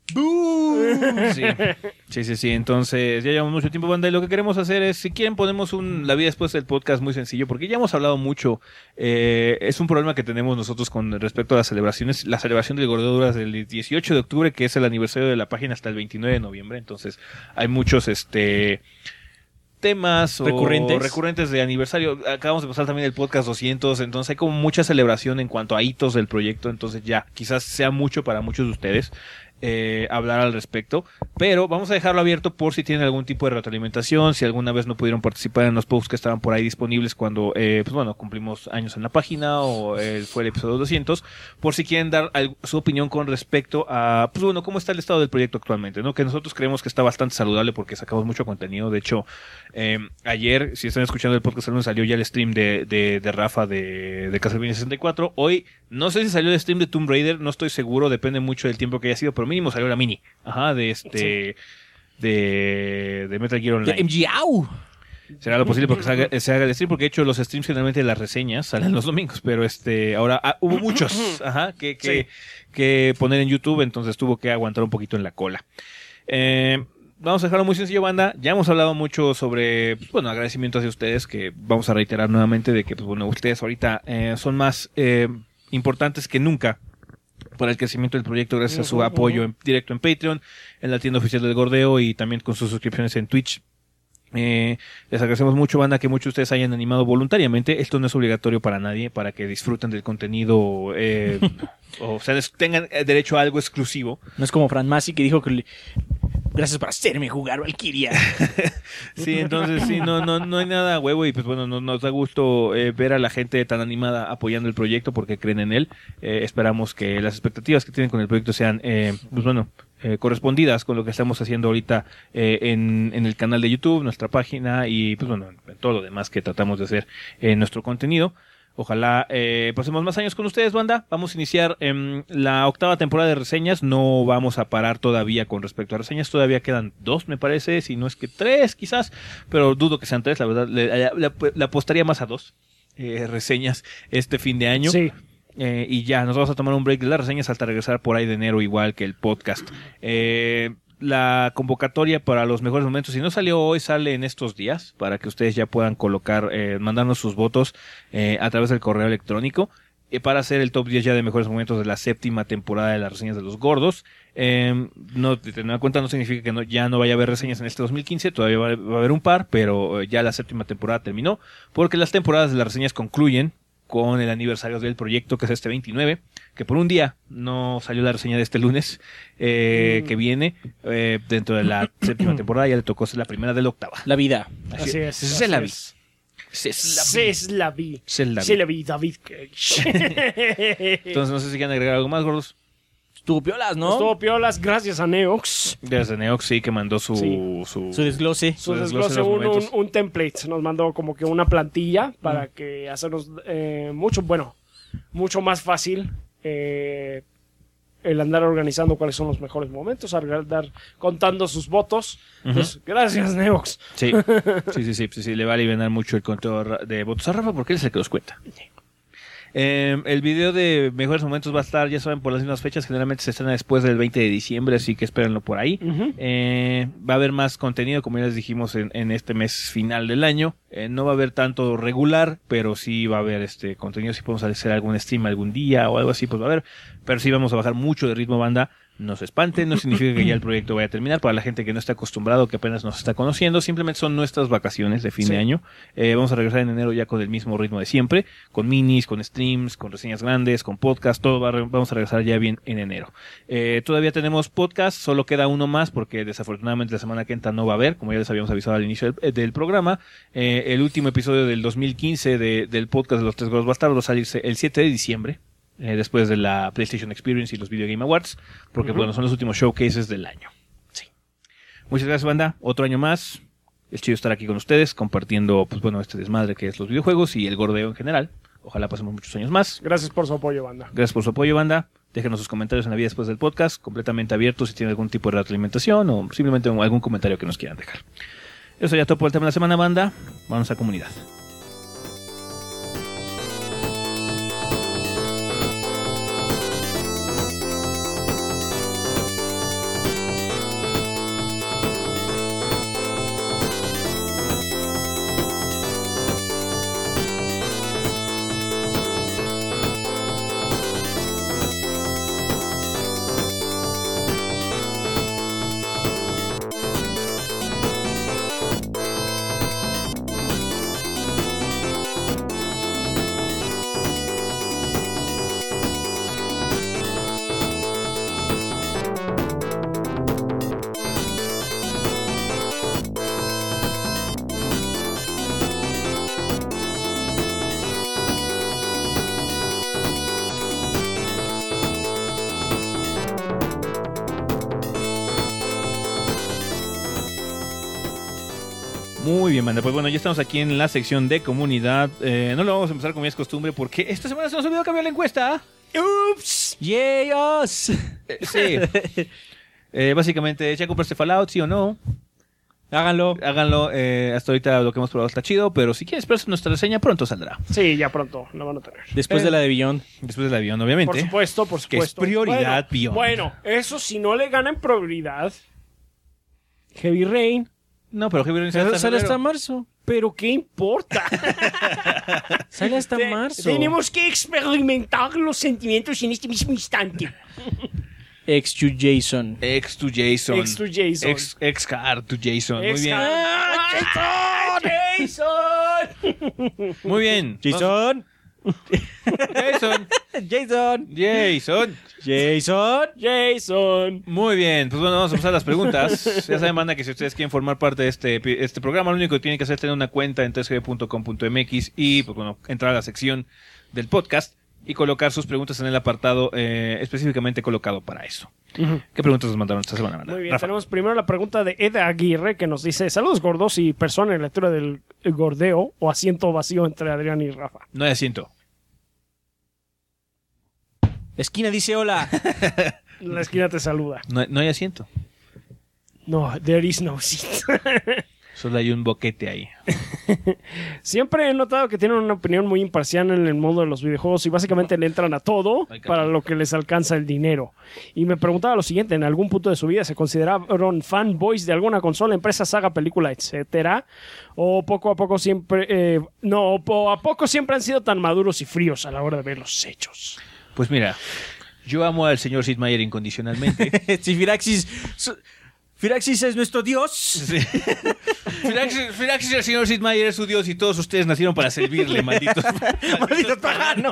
Sí. Entonces, ya llevamos mucho tiempo, banda. Y lo que queremos hacer es, si quieren, ponemos la vida después del podcast muy sencillo, porque ya hemos hablado mucho. Es un problema que tenemos nosotros con respecto a las celebraciones. La celebración del gordeo dura desde el 18 de octubre, que es el aniversario de la página, hasta el 29 de noviembre. Entonces, hay muchos, temas recurrentes de aniversario. Acabamos de pasar también el podcast 200, entonces hay como mucha celebración en cuanto a hitos del proyecto, entonces ya, quizás sea mucho para muchos de ustedes hablar al respecto, pero vamos a dejarlo abierto por si tienen algún tipo de retroalimentación, si alguna vez no pudieron participar en los posts que estaban por ahí disponibles cuando, cumplimos años en la página o fue el episodio 200, por si quieren dar su opinión con respecto a, cómo está el estado del proyecto actualmente, ¿no? Que nosotros creemos que está bastante saludable porque sacamos mucho contenido. De hecho, ayer, si están escuchando el podcast, salió ya el stream de Rafa de Castlevania 64. Hoy, no sé si salió el stream de Tomb Raider, no estoy seguro, depende mucho del tiempo que haya sido, pero mínimo salió la mini. Ajá, de Metal Gear Online. De MGAU. Será lo posible porque se haga el stream, porque de hecho los streams generalmente las reseñas salen los domingos, pero ahora hubo muchos, que poner en YouTube, entonces tuvo que aguantar un poquito en la cola. Vamos a dejarlo muy sencillo, banda. Ya hemos hablado mucho sobre, agradecimientos de ustedes, que vamos a reiterar nuevamente de que, ustedes ahorita son más importantes que nunca para el crecimiento del proyecto gracias a su apoyo directo en Patreon, en la tienda oficial del Gordeo y también con sus suscripciones en Twitch. Les agradecemos mucho, banda, que muchos de ustedes hayan animado voluntariamente. Esto no es obligatorio para nadie, para que disfruten del contenido o sea, tengan derecho a algo exclusivo. No es como Fran Masi que dijo que gracias por hacerme jugar Valkyria. Sí, entonces sí, no hay nada a huevo y nos da gusto ver a la gente tan animada apoyando el proyecto porque creen en él. Esperamos que las expectativas que tienen con el proyecto sean, correspondidas con lo que estamos haciendo ahorita en el canal de YouTube, nuestra página y en todo lo demás que tratamos de hacer en nuestro contenido. Ojalá pasemos más años con ustedes, banda. Vamos a iniciar la 8ª temporada de reseñas. No vamos a parar todavía con respecto a reseñas. Todavía quedan 2, me parece, si no es que 3 quizás, pero dudo que sean 3, la verdad. Le apostaría más a 2 reseñas este fin de año. Sí. Y ya, nos vamos a tomar un break de las reseñas hasta regresar por ahí de enero, igual que el podcast. La convocatoria para los mejores momentos, si no salió hoy, sale en estos días, para que ustedes ya puedan colocar, mandarnos sus votos a través del correo electrónico, para hacer el top 10 ya de mejores momentos de la 7ª temporada de las reseñas de los gordos. No, de tener cuenta no significa que ya no vaya a haber reseñas en este 2015, todavía va a haber un par, pero ya la 7ª temporada terminó, porque las temporadas de las reseñas concluyen con el aniversario del proyecto, que es este 29, que por un día no salió la reseña de este lunes que viene dentro de la 7ª temporada. Ya le tocó ser la primera de la 8ª. La vida. Así es. Se la vi. Se la vi, David Cage. Entonces no sé si quieren agregar algo más, gordos. Estuvo piolas, ¿no? Estuvo piolas, gracias a Neox. Gracias a Neox, sí, que mandó su desglose. Su de desglose, los momentos. un template. Nos mandó como que una plantilla para que hacernos mucho más fácil el andar organizando cuáles son los mejores momentos, andar contando sus votos. Pues, gracias, Neox. Sí, le va a aliviar mucho el conteo de votos a Rafa porque él es el que los cuenta. El video de mejores momentos va a estar, ya saben, por las mismas fechas. Generalmente se estrena después del 20 de diciembre, así que espérenlo por ahí. Va a haber más contenido, como ya les dijimos, en este mes final del año. No va a haber tanto regular, pero sí va a haber contenido. Si podemos hacer algún stream algún día o algo así, pues va a haber. Pero sí vamos a bajar mucho de ritmo, banda, No se espanten, no significa que ya el proyecto vaya a terminar. Para la gente que no está acostumbrado, que apenas nos está conociendo, simplemente son nuestras vacaciones de fin de año. Vamos a regresar en enero ya con el mismo ritmo de siempre, con minis, con streams, con reseñas grandes, con podcast, todo vamos a regresar ya bien en enero. Todavía tenemos podcast, solo queda uno más porque desafortunadamente la semana que entra no va a haber, como ya les habíamos avisado al inicio del programa. El último episodio del 2015 del podcast de los Tres Gordos Bastardos va a salirse el 7 de diciembre. Después de la PlayStation Experience y los Video Game Awards, porque bueno, son los últimos showcases del año. Sí. Muchas gracias, banda. Otro año más. Es chido estar aquí con ustedes, compartiendo, pues bueno, este desmadre que es los videojuegos y el gordeo en general. Ojalá pasemos muchos años más. Gracias por su apoyo, banda. Gracias por su apoyo, banda. Déjenos sus comentarios en la vida después del podcast, completamente abiertos si tienen algún tipo de retroalimentación o simplemente algún comentario que nos quieran dejar. Eso ya todo por el tema de la semana, banda. Vamos a comunidad. Muy bien, banda. Pues bueno, ya estamos aquí en la sección de comunidad. No lo vamos a empezar como ya es costumbre porque esta semana se nos olvidó cambiar la encuesta. ¡Ups! ¡Yayos! Sí. Básicamente, ¿ya compraste Fallout, sí o no? Háganlo. Hasta ahorita lo que hemos probado está chido, pero si quieren esperar nuestra reseña, pronto saldrá. Sí, ya pronto lo van a tener. Después de la de Beyond. Después del avión, obviamente. Por supuesto, por supuesto. Que es prioridad Beyond. Bueno, eso si no le ganan prioridad. Heavy Rain. No, pero Heavy Rain sale hasta marzo. Pero ¿qué importa? Sale hasta marzo. Tenemos que experimentar los sentimientos en este mismo instante. X to Jason. X-Car to Jason. Muy bien. ¡Jason! Muy bien. Jason. Muy bien, pues bueno, vamos a empezar las preguntas. Ya saben, banda, que si ustedes quieren formar parte de este programa, lo único que tienen que hacer es tener una cuenta en 3gb.com.mx y pues bueno, entrar a la sección del podcast y colocar sus preguntas en el apartado específicamente colocado para eso. ¿Qué preguntas nos mandaron esta semana, banda? Muy bien, Rafa. tenemos primero la pregunta de Eda Aguirre, que nos dice: saludos gordos y persona en lectura del gordeo o asiento vacío entre Adrián y Rafa. No hay asiento. Esquina dice hola. La esquina te saluda. No hay asiento. No, there is no seat. Solo hay un boquete ahí. Siempre he notado que tienen una opinión muy imparcial en el mundo de los videojuegos y básicamente le entran a todo para lo que les alcanza el dinero. Y me preguntaba lo siguiente: ¿en algún punto de su vida se consideraron fanboys de alguna consola, empresa, saga, película, etcétera? ¿O poco a poco siempre siempre han sido tan maduros y fríos a la hora de ver los hechos? Pues mira, yo amo al señor Sid Meier incondicionalmente. Si Firaxis es nuestro dios. Sí. Firaxis, el señor Sid Meier es su dios y todos ustedes nacieron para servirle, malditos paganos.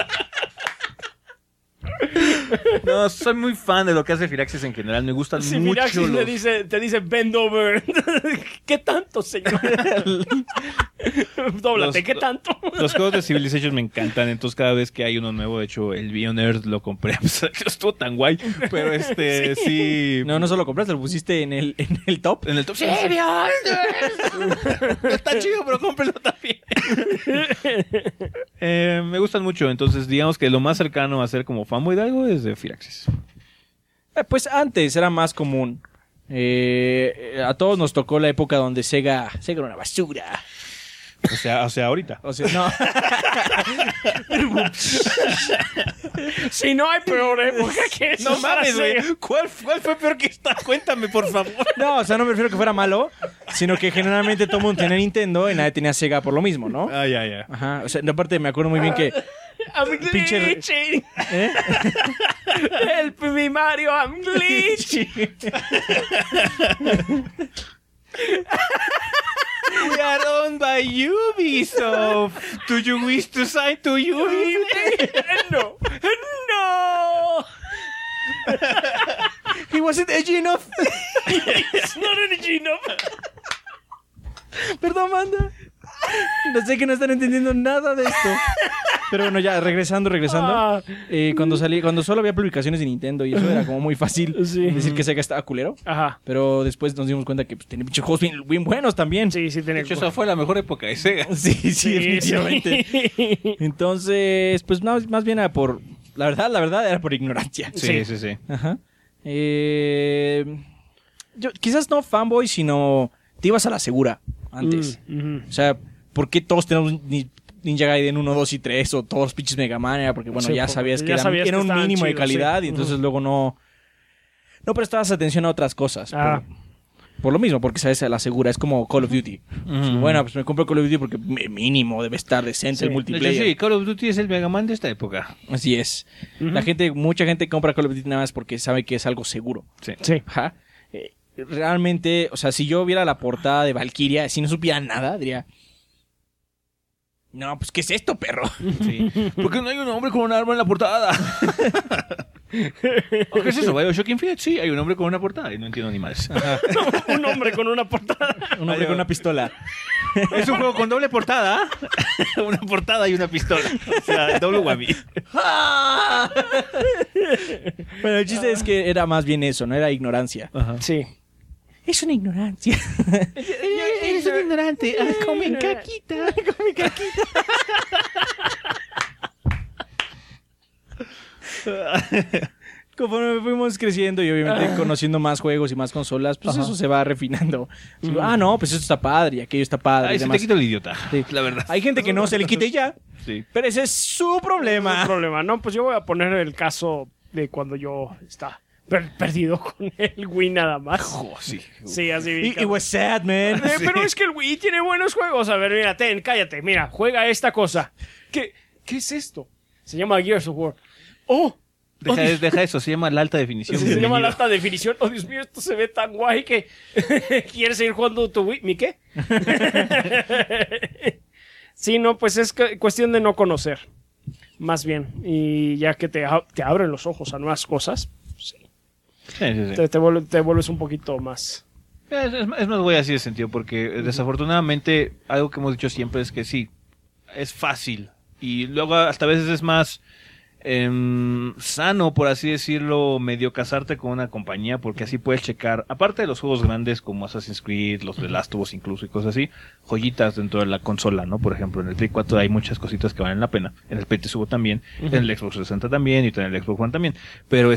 No, soy muy fan de lo que hace Firaxis en general. Me gustan Si mucho Firaxis te dice bend over. ¿Qué tanto, señor? Dóblate, ¿qué tanto? Los juegos de Civilization me encantan. Entonces cada vez que hay uno nuevo, de hecho el Beyond Earth lo compré. No estuvo tan guay, pero sí. No solo compraste, lo pusiste en el top. En el top. Sí, Beyond Earth. Está chido, pero cómprenlo también. Me gustan mucho. Entonces digamos que lo más cercano a ser como fanboy de algo es de Firaxis. Pues antes era más común. A todos nos tocó la época donde Sega era una basura. O sea, ahorita. O sea, no. Si no hay peor época que eso. No mames, güey. ¿Cuál fue peor que esta? Cuéntame, por favor. No, o sea, no me refiero a que fuera malo, sino que generalmente todo el mundo tenía Nintendo y nadie tenía Sega por lo mismo, ¿no? Ah, ya. Ajá. O sea, aparte me acuerdo muy bien que... Pinche... Help me, Mario and Glitch. We are owned by Ubisoft. Do you wish to sign to Ubisoft? No. He wasn't edgy enough. It's not edgy enough. Perdón, Amanda. No sé que no están entendiendo nada de esto. Pero bueno, ya, regresando. Cuando solo había publicaciones de Nintendo y eso era como muy fácil decir que Sega estaba culero. Ajá. Pero después nos dimos cuenta que pues, tenía muchos juegos bien buenos también. Sí, tenía. De hecho, esa fue la mejor época de Sega. Sí, definitivamente. Sí. Entonces, pues más bien era por... La verdad era por ignorancia. Sí. Ajá. Yo, quizás no fanboy, sino te ibas a la segura antes. O sea, ¿por qué todos tenemos Ninja Gaiden 1, 2 y 3 o todos los pinches Mega Man? Era porque, bueno, ya sabías que era un mínimo de calidad y entonces luego no prestabas atención a otras cosas. Por lo mismo, porque sabes, a la segura es como Call of Duty. Bueno, pues me compro Call of Duty porque mínimo debe estar decente el multiplayer. Sí, Call of Duty es el Mega Man de esta época. Así es. Mucha gente compra Call of Duty nada más porque sabe que es algo seguro. Sí. Ajá. Realmente, o sea, si yo viera la portada de Valkyria, si no supiera nada, diría... No, pues, ¿qué es esto, perro? Sí. ¿Por qué no hay un hombre con un arma en la portada? ¿Qué es eso? ¿Bioshock Infinite? Sí, hay un hombre con una portada y no entiendo ni más. Un hombre con una portada. Un hombre con una pistola. Es un juego con doble portada. Una portada y una pistola. O sea, doble whammy. Bueno, el chiste es que era más bien eso, no era ignorancia. Ajá. Sí. Es una ignorancia. Eres un ignorante. Come caquita. Conforme fuimos creciendo y obviamente conociendo más juegos y más consolas, pues eso se va refinando. No, pues esto está padre y aquello está padre. Ay, se te quita el idiota. Sí. La verdad. Hay gente que no se le quite ya. Sí. Pero ese es su problema. No, pues yo voy a poner el caso de cuando yo estaba perdido con el Wii nada más. Sí. Sí, así. It was sad, man. Pero es que el Wii tiene buenos juegos. A ver, mira, cállate. Mira, juega esta cosa. ¿Qué es esto? Se llama Gears of War. ¡Oh! Deja eso, se llama la alta definición. Se llama la alta definición. Oh, Dios mío, esto se ve tan guay que quieres seguir jugando tu Wii. ¿Mi qué? Sí, no, pues es cuestión de no conocer. Más bien. Y ya que te abren los ojos a nuevas cosas, sí. Sí. Te vuelves un poquito más. Es más güey así de sentido, porque desafortunadamente algo que hemos dicho siempre es que sí, es fácil. Y luego hasta a veces es más sano, por así decirlo, medio casarte con una compañía, porque así puedes checar, aparte de los juegos grandes como Assassin's Creed, los de Last of Us incluso y cosas así, joyitas dentro de la consola, ¿no? Por ejemplo, en el Play 4 hay muchas cositas que valen la pena, en el PT Subo también, en el Xbox 360 también y en el Xbox One también, pero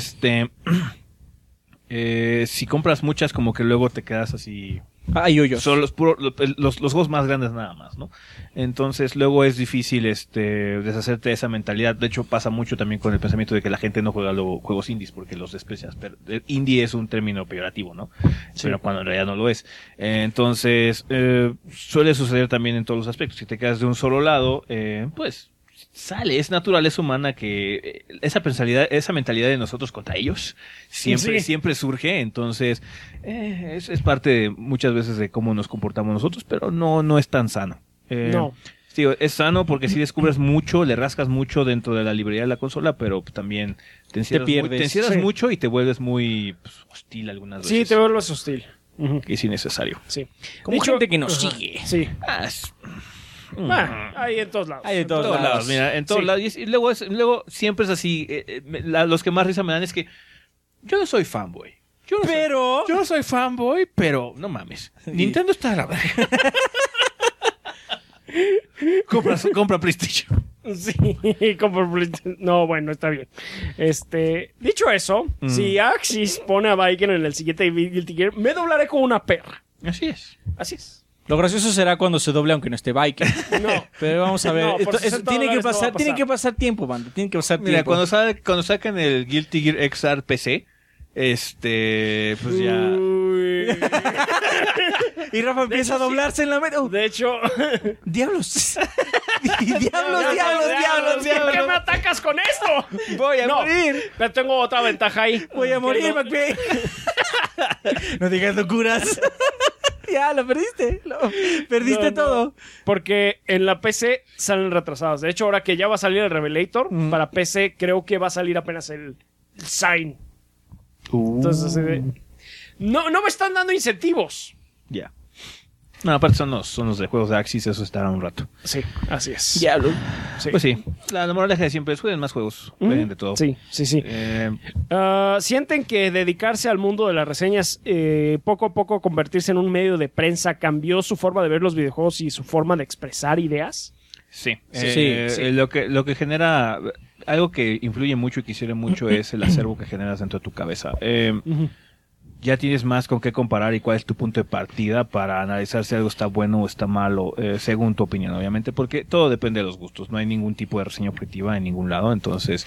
si compras muchas, como que luego te quedas así... Son los juegos más grandes nada más, ¿no? Entonces luego es difícil deshacerte de esa mentalidad. De hecho pasa mucho también con el pensamiento de que la gente no juega luego juegos indies porque los desprecias. Pero indie es un término peyorativo, ¿no? Sí. Pero cuando en realidad no lo es. Entonces suele suceder también en todos los aspectos. Si te quedas de un solo lado, pues... es naturaleza humana que esa mentalidad de nosotros contra ellos siempre surge, entonces es parte de, muchas veces de cómo nos comportamos nosotros, pero no es tan sano. No. Digo, es sano porque si descubres mucho, le rascas mucho dentro de la librería de la consola, pero también te encierras mucho y te vuelves muy hostil algunas veces. Sí, te vuelves hostil. Que es innecesario. Sí. Como gente que nos sigue. Sí. Hay en todos lados. Hay en todos lados. Mira, en todos lados. Y luego siempre es así. Los que más risa me dan es que yo no soy fanboy. Yo no soy fanboy, pero no mames. Nintendo está a la verga. compra PlayStation. Sí, compra PlayStation. No, bueno, está bien. Dicho eso, si Axis pone a Viking en el siguiente Guilty Gear, me doblaré como una perra. Así es. Lo gracioso será cuando se doble aunque no esté Viking. No. Pero vamos a ver. No, por tiene que pasar tiempo, banda. Tiene que pasar Mira, tiempo. cuando sacan el Guilty Gear XR PC, pues ya... Y Rafa empieza a doblarse en la meta. De hecho... ¡Diablos! diablos. ¿Por qué me atacas con esto? Voy a morir. Pero tengo otra ventaja ahí. Voy a Que morir, no- McVeigh. No digas locuras. Ya, lo perdiste. Perdiste No, no. todo. Porque en la PC salen retrasados. De hecho, ahora que ya va a salir el Revelator, para PC creo que va a salir apenas el Sign. Entonces, así de- no me están dando incentivos. Ya. No, aparte son los de juegos de Axis, eso estará un rato. Sí, así es. Diablo. Sí. Pues sí, la moraleja de siempre es jueguen más juegos, jueguen de todo. Sí. Eh, ¿Sienten que dedicarse al mundo de las reseñas, poco a poco convertirse en un medio de prensa, cambió su forma de ver los videojuegos y su forma de expresar ideas? sí. Sí. Lo que genera, algo que influye mucho y que sirve mucho es el acervo que generas dentro de tu cabeza. Ya tienes más con qué comparar y cuál es tu punto de partida para analizar si algo está bueno o está malo, según tu opinión, obviamente, porque todo depende de los gustos. No hay ningún tipo de reseña objetiva en ningún lado. Entonces,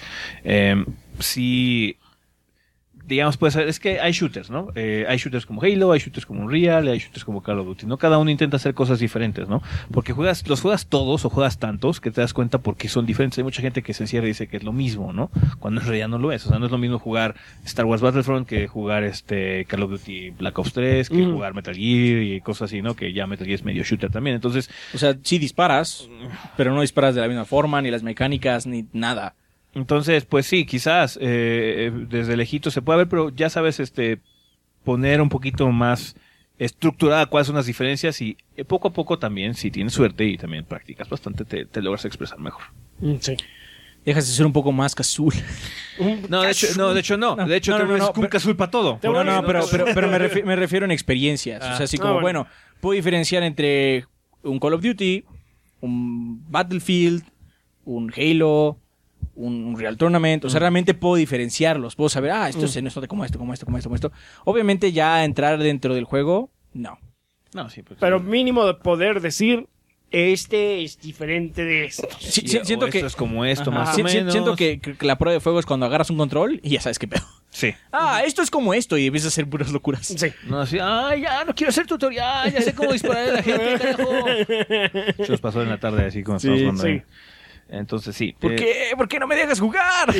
si, digamos, pues es que hay shooters, ¿no? Hay shooters como Halo, hay shooters como Unreal, hay shooters como Call of Duty, ¿no? Cada uno intenta hacer cosas diferentes, ¿no? Porque los juegas todos o juegas tantos que te das cuenta por qué son diferentes. Hay mucha gente que se encierra y dice que es lo mismo, ¿no? Cuando en realidad no lo es. O sea, no es lo mismo jugar Star Wars Battlefront que jugar Call of Duty Black Ops 3, que jugar Metal Gear y cosas así, ¿no? Que ya Metal Gear es medio shooter también. Entonces, O sea, sí disparas, pero no disparas de la misma forma, ni las mecánicas, ni nada. pues sí, quizás desde lejito se puede ver, pero ya sabes, poner un poquito más estructurada cuáles son las diferencias y poco a poco también, si tienes suerte y también practicas bastante, te logras expresar mejor. Sí. Dejas de ser un poco más casual. No, de hecho no. De hecho, te vuelves un cazul para todo. Te No, vuelves- no, pero me refiero en experiencias. O sea, así como, bueno. bueno, puedo diferenciar entre un Call of Duty, un Battlefield, un Halo, un Real Tournament. O sea, realmente puedo diferenciarlos. Puedo saber, esto es esto, como esto. Obviamente ya entrar dentro del juego, no. No, sí, pues, Pero mínimo de poder decir, este es diferente de esto. Sí, sí, siento o que... esto es como esto, Ajá. más Sí, o sí, menos. siento que la prueba de fuego es cuando agarras un control y ya sabes qué pedo. Sí. Esto es como esto y empiezas a hacer puras locuras. Sí. No, así, ya no quiero hacer tutorial, ya sé cómo disparar a la gente, carajo. Se nos pasó en la tarde así como estamos jugando sí. ahí. Entonces sí. ¿Por qué? ¿Por qué no me dejas jugar?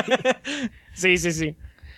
Sí.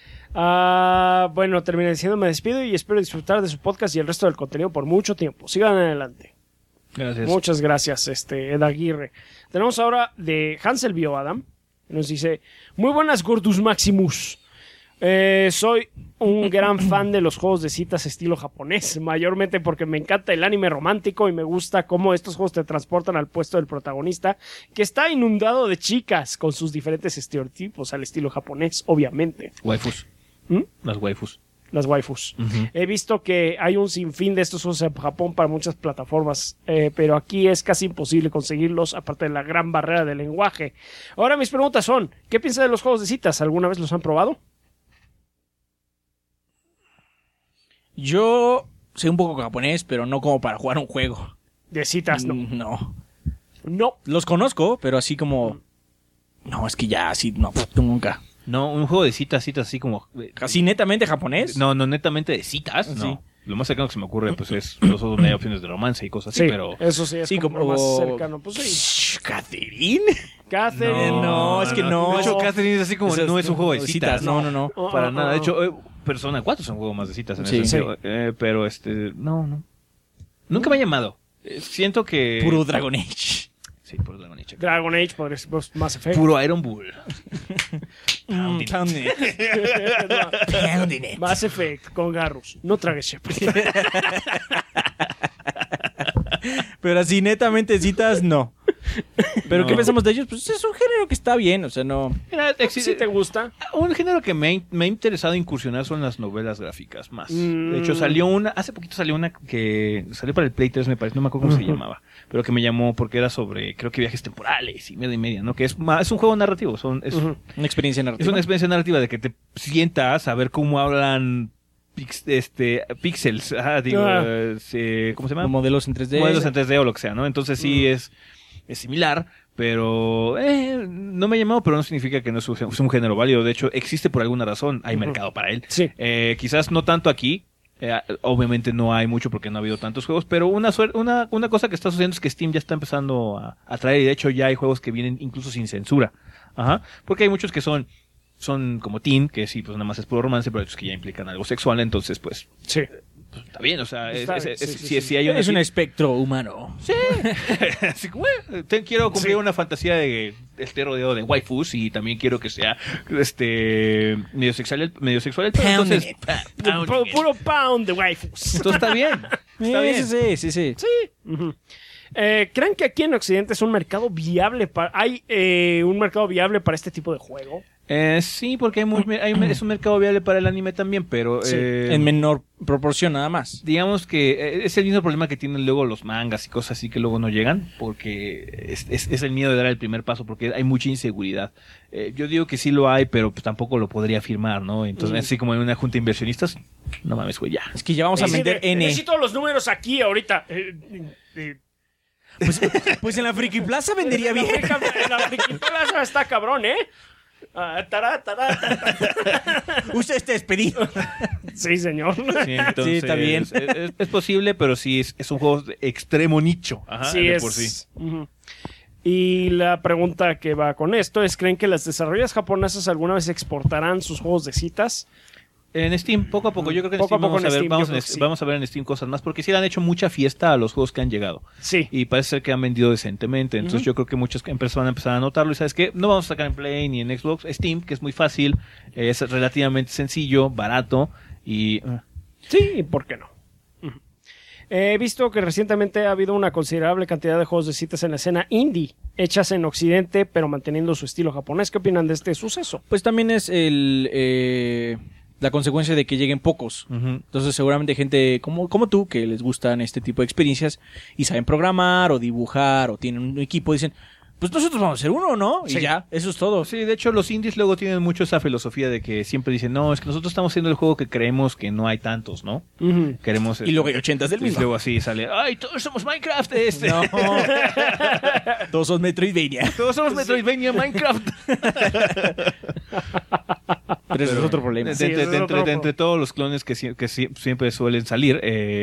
Bueno, termino diciendo, me despido y espero disfrutar de su podcast y el resto del contenido por mucho tiempo. Sigan adelante. Gracias. Muchas gracias, Ed Aguirre. Tenemos ahora de Hansel Bio Adam. Nos dice, muy buenas Gordus Maximus. Soy un gran fan de los juegos de citas estilo japonés, mayormente porque me encanta el anime romántico y me gusta cómo estos juegos te transportan al puesto del protagonista, que está inundado de chicas con sus diferentes estereotipos al estilo japonés, obviamente. Waifus. Las waifus. Las waifus. He visto que hay un sinfín de estos juegos en Japón para muchas plataformas, pero aquí es casi imposible conseguirlos, aparte de la gran barrera del lenguaje. Ahora mis preguntas son, ¿qué piensan de los juegos de citas? ¿Alguna vez los han probado? Yo sé un poco japonés, pero no como para jugar un juego. De citas, no. No. No. Los conozco, pero así como... No, es que ya así, no, nunca. No, un juego de citas así como... Así netamente japonés. No, netamente de citas, Sí. no. Lo más cercano que se me ocurre, pues es los juegos donde hay opciones de romance y cosas así, Sí, pero... eso sí es Sí, como como... lo más cercano. Pues sí. Shh, ¿Catherine? Catherine. No, es que no. De hecho, Catherine es así como, Esas- no es un juego de citas. No. Para nada. De hecho, Persona 4 es un juego más de citas en Sí. ese sentido. Pero no. Nunca me ha llamado. Siento que... Puro Dragon Age. Sí, puro Dragon Age. Dragon Age podría ser pues, Mass Effect. Puro Iron Bull. Pounding it. Mass Effect con Garrus. No tragues Shepard. Pero así netamente citas, no. ¿Pero No. qué pensamos de ellos? Pues es un género que está bien, o sea, no... Mira, ¿Sí te gusta? un género que me ha interesado incursionar son las novelas gráficas más. De hecho, hace poquito salió una que salió para el Play 3, me parece, no me acuerdo cómo se llamaba, pero que me llamó porque era sobre, creo que viajes temporales y media, ¿no? Que es un juego narrativo, es Una experiencia es narrativa. una experiencia narrativa de que te sientas a ver cómo hablan píxeles, ¿cómo se llama? Modelos en 3D. Modelos en 3D o lo que sea, ¿no? Entonces sí es similar, pero no me ha llamado, pero no significa que no es un género válido. De hecho, existe por alguna razón, hay mercado para él. Sí. Quizás no tanto aquí, Obviamente no hay mucho porque no ha habido tantos juegos, pero una cosa que está sucediendo es que Steam ya está empezando a traer, y de hecho ya hay juegos que vienen incluso sin censura. Ajá. Porque hay muchos que son como teen, que sí, pues nada más es puro romance, pero otros que ya implican algo sexual, entonces pues... Sí. Pues, está bien, o sea, Sí. si hay Es un espectro humano. Sí. Así que, bueno, quiero cumplir una fantasía de esté rodeado de waifus y también quiero que sea medio sexual el pero entonces Puro pound de waifus. entonces está bien. Está bien. Sí. Ujú. ¿Creen que aquí en Occidente es un mercado viable hay un mercado viable para este tipo de juego? Sí, porque es un mercado viable para el anime también, pero... Sí. En menor proporción nada más. Digamos que es el mismo problema que tienen luego los mangas y cosas así que luego no llegan, porque es el miedo de dar el primer paso, porque hay mucha inseguridad. Yo digo que sí lo hay, pero pues tampoco lo podría afirmar, ¿no? Entonces, así como en una junta de inversionistas, no mames, güey, ya. Es que ya vamos a meter N. Necesito los números aquí ahorita. Pues en la Friki Plaza vendería bien. En la Friki Plaza está cabrón, ¿eh? Usted está despedido. Sí, señor. Sí, entonces, Sí, está bien. Es posible, pero sí es un juego de extremo nicho. Ajá, Sí, de es. por sí. Ujú. Y la pregunta que va con esto es: ¿creen que las desarrolladoras japonesas alguna vez exportarán sus juegos de citas? En Steam, poco a poco. Yo creo que en Poco a Steam poco vamos a en ver, Steam, vamos, yo creo que sí. vamos a ver en Steam cosas más, porque sí le han hecho mucha fiesta a los juegos que han llegado. Sí. Y parece ser que han vendido decentemente. Entonces yo creo que muchas empresas van a empezar a notarlo. Y ¿sabes qué? No vamos a sacar en Play ni en Xbox. Steam, que es muy fácil, es relativamente sencillo, barato y... Sí, ¿por qué no? Ujú. He visto que recientemente ha habido una considerable cantidad de juegos de citas en la escena indie, hechas en Occidente, pero manteniendo su estilo japonés. ¿Qué opinan de este suceso? Pues también es la consecuencia de que lleguen pocos. Ujú. Entonces seguramente hay gente como tú que les gustan este tipo de experiencias y saben programar o dibujar o tienen un equipo, dicen, pues nosotros vamos a hacer uno, ¿no? Sí. Y ya, eso es todo. Sí, de hecho los indies luego tienen mucho esa filosofía de que siempre dicen, no, es que nosotros estamos haciendo el juego que creemos que no hay tantos, ¿no? Ujú. Queremos... Y luego hay 80 del y mismo. luego así sale, ¡ay, todos somos Minecraft! No. Todos son Metroidvania. Todos somos Metroidvania Minecraft. Pero ese es otro problema. Sí, ese es otro De entre todos los clones que siempre suelen salir,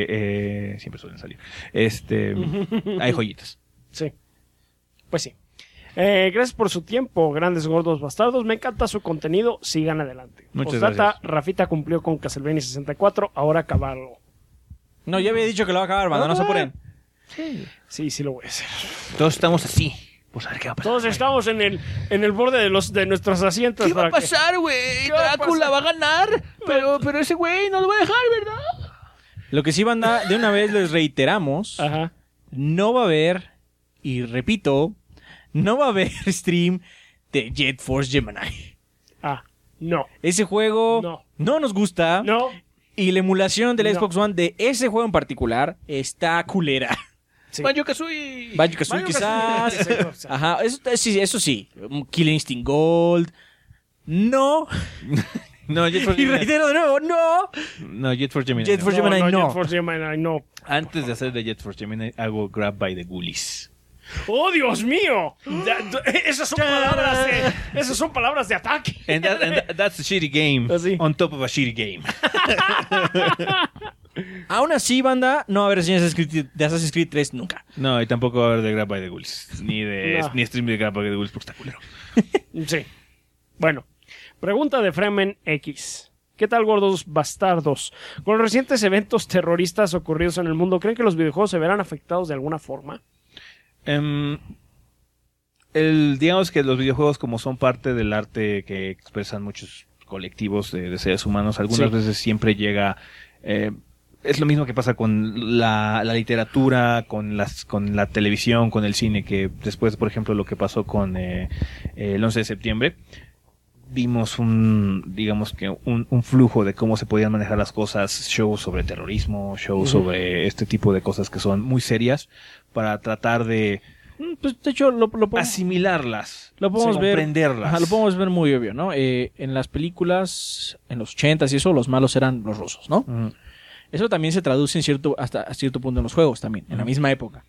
hay joyitas. Sí. Pues sí. Gracias por su tiempo, grandes gordos bastardos. Me encanta su contenido. Sigan adelante. Muchas Postdata, gracias. Rafita cumplió con Castlevania 64. Ahora acabarlo. No, ya había dicho que lo va a acabar, banda, no se apuren. Sí, lo voy a hacer. Todos estamos así. Pues a ver qué va a pasar. Todos estamos en el borde de nuestros asientos. ¿Qué va a para que- pasar, güey? ¿Qué va a Drácula pasar? va a ganar, pero ese güey no lo va a dejar, ¿verdad? Lo que sí, banda, de una vez les reiteramos, Ajá. no va a haber, y repito, no va a haber stream de Jet Force Gemini. No. Ese juego no nos gusta. No. Y la emulación del No. Xbox One de ese juego en particular está culera. Sí. Banjo-Kazooie. Banjo-Kazooie quizás. Ajá, eso sí. Killer Instinct Gold. No. No, Jet Force Y Gemini. reitero de nuevo, no. No, Jet Force Gemini. Jet no. Force Gemini, no. Jet Force Gemini, no. Antes de hacer de Jet Force Gemini, hago Grab by the Ghoulies. ¡Oh, Dios mío! Esas son palabras de ataque. And that's a shitty game. Así. On top of a shitty game. Aún así, banda, no va a haber de Assassin's Creed 3 nunca. No, y tampoco va a haber de Grab by the Ghoulies. Ni stream de Grab by the Ghoulies, porque está culero. Sí. Bueno. Pregunta de Fremen X. ¿Qué tal, gordos bastardos? Con los recientes eventos terroristas ocurridos en el mundo, ¿creen que los videojuegos se verán afectados de alguna forma? Digamos que los videojuegos, como son parte del arte que expresan muchos colectivos de seres humanos, algunas veces siempre llega... es lo mismo que pasa con la literatura, con la televisión, con el cine, que después, por ejemplo, lo que pasó con el 11 de septiembre, vimos un flujo de cómo se podían manejar las cosas, shows sobre terrorismo, shows sobre este tipo de cosas que son muy serias, para tratar de Pues, de hecho, lo podemos, asimilarlas, lo podemos ver, comprenderlas. ajá, lo podemos ver muy obvio, ¿no? En las películas, en los 80s y eso, los malos eran los rusos, ¿no? Ujú. Eso también se traduce hasta cierto punto en los juegos también, en la misma época.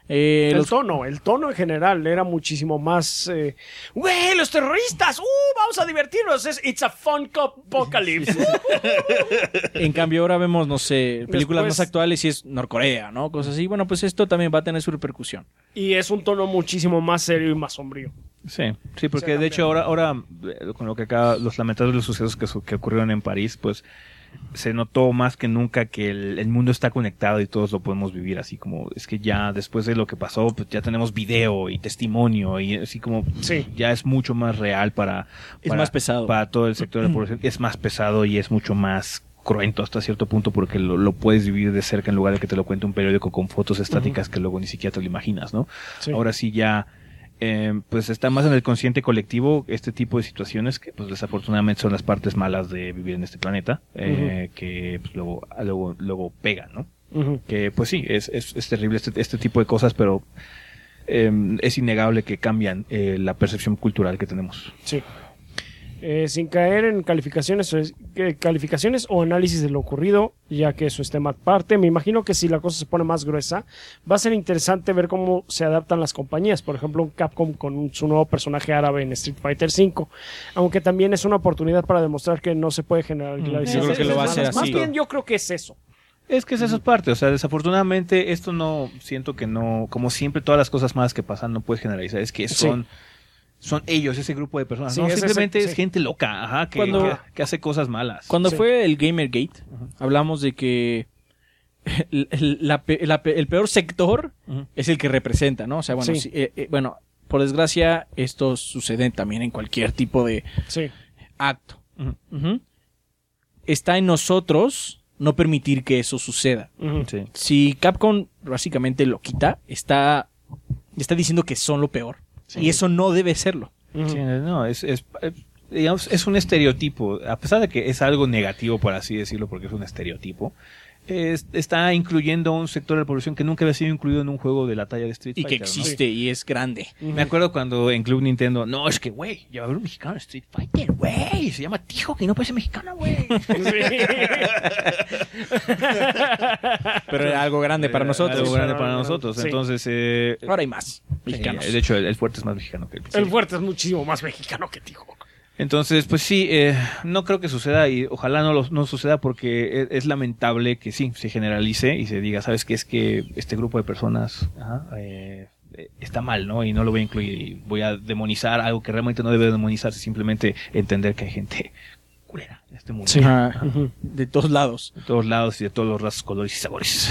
El tono en general era muchísimo más... ¡Güey, los terroristas! ¡Vamos a divertirnos! It's a fun apocalypse. En cambio, ahora vemos, no sé, películas más actuales y es Norcorea, ¿no? Cosas así. Bueno, pues esto también va a tener su repercusión. Y es un tono muchísimo más serio y más sombrío. Sí, porque de hecho ahora con lo que acá, los lamentables sucesos que ocurrieron en París, pues se notó más que nunca que el mundo está conectado y todos lo podemos vivir así como, es que ya después de lo que pasó, pues ya tenemos video y testimonio y así como ya es mucho más real es más pesado. Para todo el sector de la población, es más pesado y es mucho más cruento hasta cierto punto porque lo puedes vivir de cerca en lugar de que te lo cuente un periódico con fotos estáticas que luego ni siquiera te lo imaginas, ¿no? Sí. Ahora sí ya pues está más en el consciente colectivo este tipo de situaciones que pues desafortunadamente son las partes malas de vivir en este planeta, que pues, luego pegan, ¿no? Que pues sí, es terrible este tipo de cosas, pero es innegable que cambian la percepción cultural que tenemos. Sí. Sin caer en calificaciones o análisis de lo ocurrido, ya que eso es tema aparte, me imagino que si la cosa se pone más gruesa, va a ser interesante ver cómo se adaptan las compañías. Por ejemplo, Capcom con su nuevo personaje árabe en Street Fighter V, aunque también es una oportunidad para demostrar que no se puede generalizar. Yo creo que lo va a hacer así. Más bien yo creo que es eso. Es que eso es parte, o sea, desafortunadamente esto no, siento que no, como siempre todas las cosas malas que pasan no puedes generalizar, es que son ellos, ese grupo de personas. No, simplemente es gente loca, que hace cosas malas. Cuando fue el Gamergate, hablamos de que el peor sector es el que representa, ¿no? O sea, bueno, por desgracia, esto sucede también en cualquier tipo de acto. Está en nosotros no permitir que eso suceda. Si Capcom básicamente lo quita, está diciendo que son lo peor. Y eso no debe serlo. Sí, no, digamos, es un estereotipo. A pesar de que es algo negativo, por así decirlo, porque es un estereotipo, está incluyendo un sector de la población que nunca había sido incluido en un juego de la talla de Street Fighter. Y que existe, y es grande. Me acuerdo cuando en Club Nintendo, no, es que, güey, ya va a haber un mexicano en Street Fighter, güey, se llama Tijo, que no puede ser mexicano, güey. Pero era algo grande para nosotros. Algo grande para nosotros, entonces... ahora hay más mexicanos. De hecho, el fuerte es más mexicano que el fuerte es muchísimo más mexicano que Tijo. Entonces, pues sí, no creo que suceda y ojalá no suceda porque es lamentable que sí, se generalice y se diga, ¿sabes qué? Es que este grupo de personas está mal, ¿no? Y no lo voy a incluir y voy a demonizar algo que realmente no debe demonizarse, simplemente entender que hay gente culera en este mundo. Sí. De todos lados. De todos lados y de todos los razas, colores y sabores.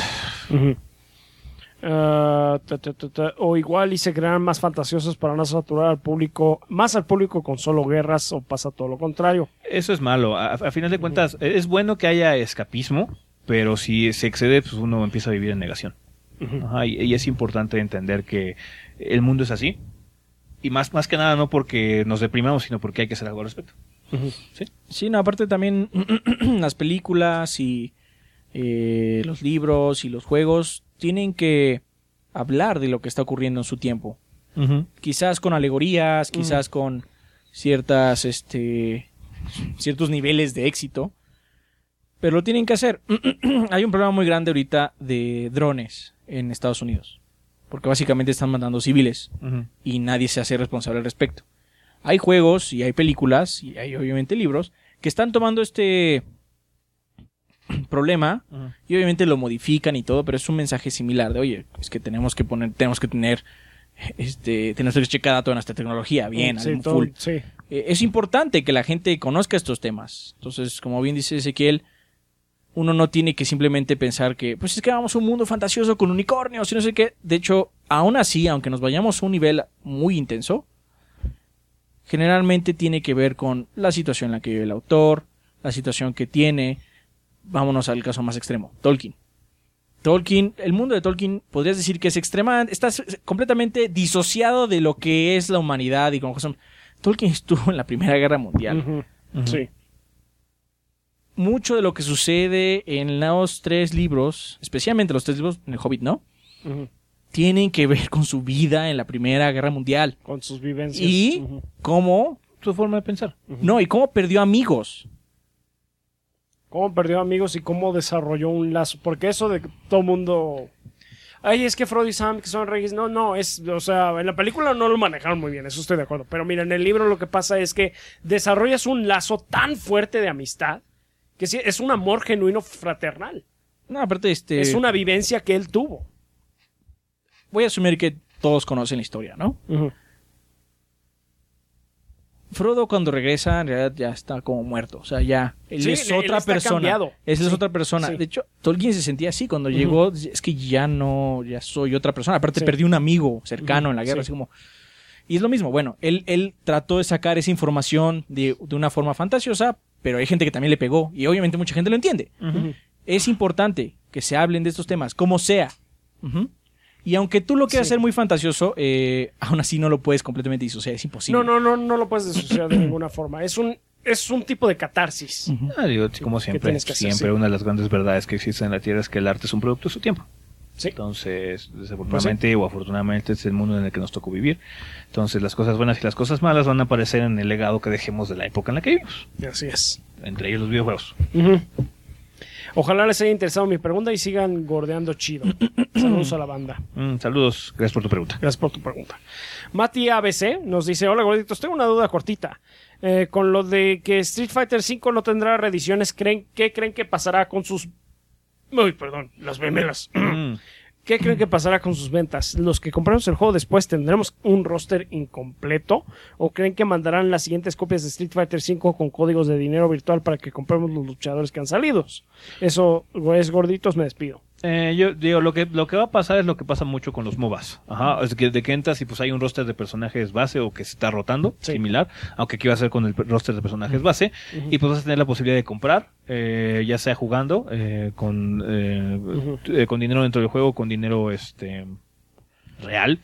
O igual y se crean más fantasiosos para no saturar al público con solo guerras, o pasa todo lo contrario. Eso es malo. A final de cuentas, es bueno que haya escapismo, pero si se excede, pues uno empieza a vivir en negación. Y es importante entender que el mundo es así. Y más que nada no porque nos deprimamos, sino porque hay que hacer algo al respecto. Sí, no, aparte también las películas y los libros y los juegos tienen que hablar de lo que está ocurriendo en su tiempo. Quizás con alegorías, quizás con ciertos niveles de éxito, pero lo tienen que hacer. Hay un problema muy grande ahorita de drones en Estados Unidos, porque básicamente están mandando civiles y nadie se hace responsable al respecto. Hay juegos y hay películas y hay obviamente libros que están tomando este problema y obviamente lo modifican y todo, pero es un mensaje similar de, oye, es que tenemos que tener que checar toda nuestra tecnología bien, full. Es importante que la gente conozca estos temas. Entonces, como bien dice Ezequiel, uno no tiene que simplemente pensar que pues es que vamos a un mundo fantasioso con unicornios y no sé qué. De hecho, aún así, aunque nos vayamos a un nivel muy intenso, generalmente tiene que ver con la situación en la que vive el autor, la situación que tiene. Vámonos al caso más extremo, Tolkien, el mundo de Tolkien podrías decir que es extremadamente, está completamente disociado de lo que es la humanidad y como son. Tolkien estuvo en la Primera Guerra Mundial. Sí. Mucho de lo que sucede en los 3 libros, especialmente los 3 libros en el Hobbit, ¿no? Tienen que ver con su vida en la Primera Guerra Mundial. Con sus vivencias. Y cómo... su forma de pensar. No, y cómo perdió amigos. Cómo perdió amigos y cómo desarrolló un lazo. Porque eso de que todo mundo... ay, es que Frodo y Sam que son reyes. No, o sea, en la película no lo manejaron muy bien, eso estoy de acuerdo. Pero mira, en el libro lo que pasa es que desarrollas un lazo tan fuerte de amistad que sí, es un amor genuino fraternal. No, aparte, Es una vivencia que él tuvo. voy a asumir que todos conocen la historia, ¿no? Uh-huh. Frodo cuando regresa en realidad ya está como muerto, o sea, ya él Sí, es él otra está persona. cambiado. Es Sí, otra persona. sí. De hecho, Tolkien se sentía así cuando llegó, es que ya soy otra persona. Aparte Sí. perdí un amigo cercano en la guerra, Sí. así como. Y es lo mismo, bueno, él trató de sacar esa información de una forma fantasiosa, pero hay gente que también le pegó y obviamente mucha gente lo entiende. Ujú. Es importante que se hablen de estos temas, como sea. Ujú. Y aunque tú lo quieras Sí. hacer muy fantasioso, aún así no lo puedes completamente disociar, es imposible. No lo puedes disociar de ninguna forma. Es un tipo de catarsis. Ujú. Digo, como siempre, tienes que hacer, siempre sí. una de las grandes verdades que existen en la Tierra es que el arte es un producto de su tiempo. Sí. Entonces, desafortunadamente o afortunadamente es el mundo en el que nos tocó vivir. Entonces, las cosas buenas y las cosas malas van a aparecer en el legado que dejemos de la época en la que vivimos. Así es. Entre ellos los videojuegos. Ujú. Ojalá les haya interesado mi pregunta y sigan gordeando chido. Saludos a la banda. Saludos, gracias por tu pregunta. Gracias por tu pregunta. Mati ABC nos dice, hola gorditos, tengo una duda cortita. Con lo de que Street Fighter V no tendrá reediciones, ¿qué creen que pasará con sus... Uy, perdón, las memelas. ¿Qué creen que pasará con sus ventas? ¿Los que compramos el juego después tendremos un roster incompleto? ¿O creen que mandarán las siguientes copias de Street Fighter V con códigos de dinero virtual para que compremos los luchadores que han salido? Eso, es gorditos, me despido. Yo digo, lo que va a pasar es lo que pasa mucho con los MOBAs. Ajá, es que de que entras y pues hay un roster de personajes base o que se está rotando, Sí. similar, aunque aquí va a ser con el roster de personajes base, y pues vas a tener la posibilidad de comprar, ya sea jugando, con dinero dentro del juego, con dinero real,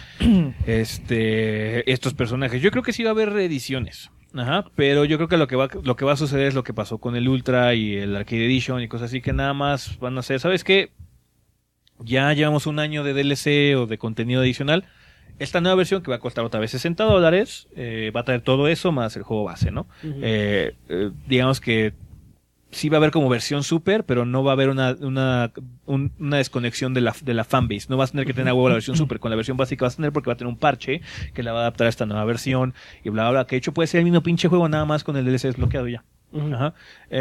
estos personajes. Yo creo que sí va a haber reediciones. Ajá, pero yo creo que lo que va a suceder es lo que pasó con el Ultra y el Arcade Edition y cosas así, que nada más van a ser, ¿sabes qué? Ya llevamos un año de DLC o de contenido adicional. Esta nueva versión que va a costar otra vez $60, va a traer todo eso más el juego base, ¿no? Digamos que sí va a haber como versión super, pero no va a haber una desconexión de la fanbase. No vas a tener que tener a huevo la versión super. Con la versión básica vas a tener, porque va a tener un parche que la va a adaptar a esta nueva versión y bla, bla, bla. Que de hecho puede ser el mismo pinche juego, nada más con el DLC desbloqueado ya. Ajá.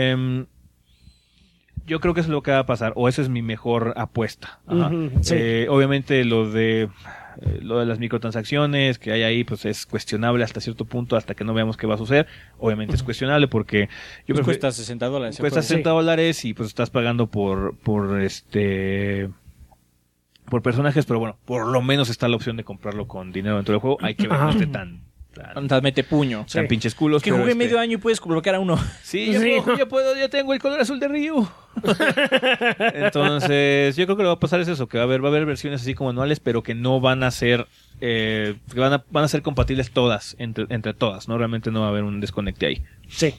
Yo creo que eso es lo que va a pasar, o esa es mi mejor apuesta. Ajá. Sí. Obviamente lo de las microtransacciones que hay ahí, pues es cuestionable hasta cierto punto, hasta que no veamos qué va a suceder. Obviamente es cuestionable porque Pues cuesta $60. cuesta $60 y pues estás pagando por personajes, pero bueno, por lo menos está la opción de comprarlo con dinero dentro del juego. Hay que ver que no esté tan Mete puño. tan pinches culos. Que pero jugué medio año y puedes bloquear a uno. Sí, yo tengo el color azul de Ryu. Entonces, yo creo que lo que va a pasar es eso, que va a haber versiones así como anuales, pero que no van a ser que van a ser compatibles todas, entre todas, ¿no? Realmente no va a haber un desconecte ahí. Sí.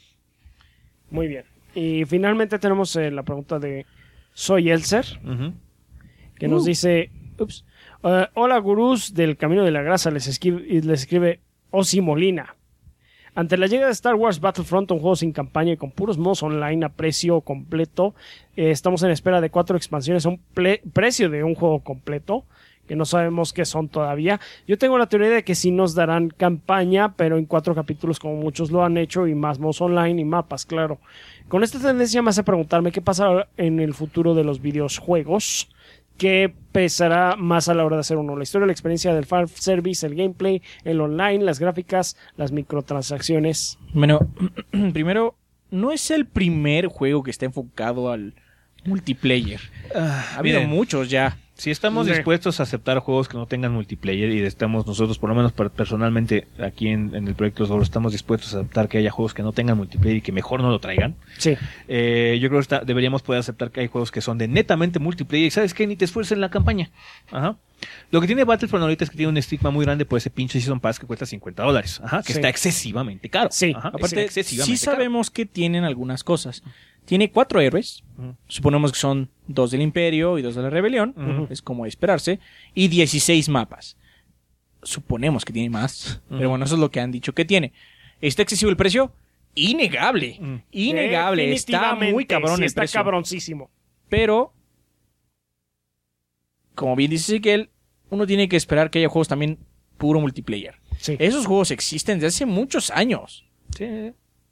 Muy bien. Y finalmente tenemos la pregunta de Soy Elser, que nos dice... hola gurús del Camino de la Grasa, les escribe Osi Molina. Ante la llegada de Star Wars Battlefront, un juego sin campaña y con puros modos online a precio completo, estamos en espera de 4 expansiones a un precio de un juego completo, que no sabemos qué son todavía. Yo tengo la teoría de que sí nos darán campaña, pero en 4 capítulos como muchos lo han hecho, y más modos online y mapas, claro. Con esta tendencia me hace preguntarme qué pasará en el futuro de los videojuegos. ¿Qué pesará más a la hora de hacer uno? La historia, la experiencia del fan service, el gameplay, el online, las gráficas, las microtransacciones. Bueno, primero, no es el primer juego que está enfocado al multiplayer. Ha habido miren, muchos ya. Si estamos Sí. dispuestos a aceptar juegos que no tengan multiplayer, y estamos nosotros, por lo menos personalmente, aquí en el proyecto Los Logros, estamos dispuestos a aceptar que haya juegos que no tengan multiplayer y que mejor no lo traigan. Sí. Yo creo que deberíamos poder aceptar que hay juegos que son de netamente multiplayer y ¿sabes qué? Ni te esfuerces en la campaña. Ajá. Lo que tiene Battlefront ahorita es que tiene un estigma muy grande por ese pinche Season Pass que cuesta $50. Ajá, que Sí. está excesivamente caro. Sí. Ajá, Aparte, excesivamente sí sabemos que tienen algunas cosas. Tiene 4 héroes. Suponemos que son 2 del Imperio y 2 de la Rebelión. Es como esperarse. Y 16 mapas. Suponemos que tiene más. Pero bueno, eso es lo que han dicho que tiene. ¿Está excesivo el precio? Innegable. Innegable. Está muy cabrón sí, el está precio. cabroncísimo. Pero como bien dice Ezequiel, uno tiene que esperar que haya juegos también puro multiplayer. Sí. Esos juegos existen desde hace muchos años. Sí.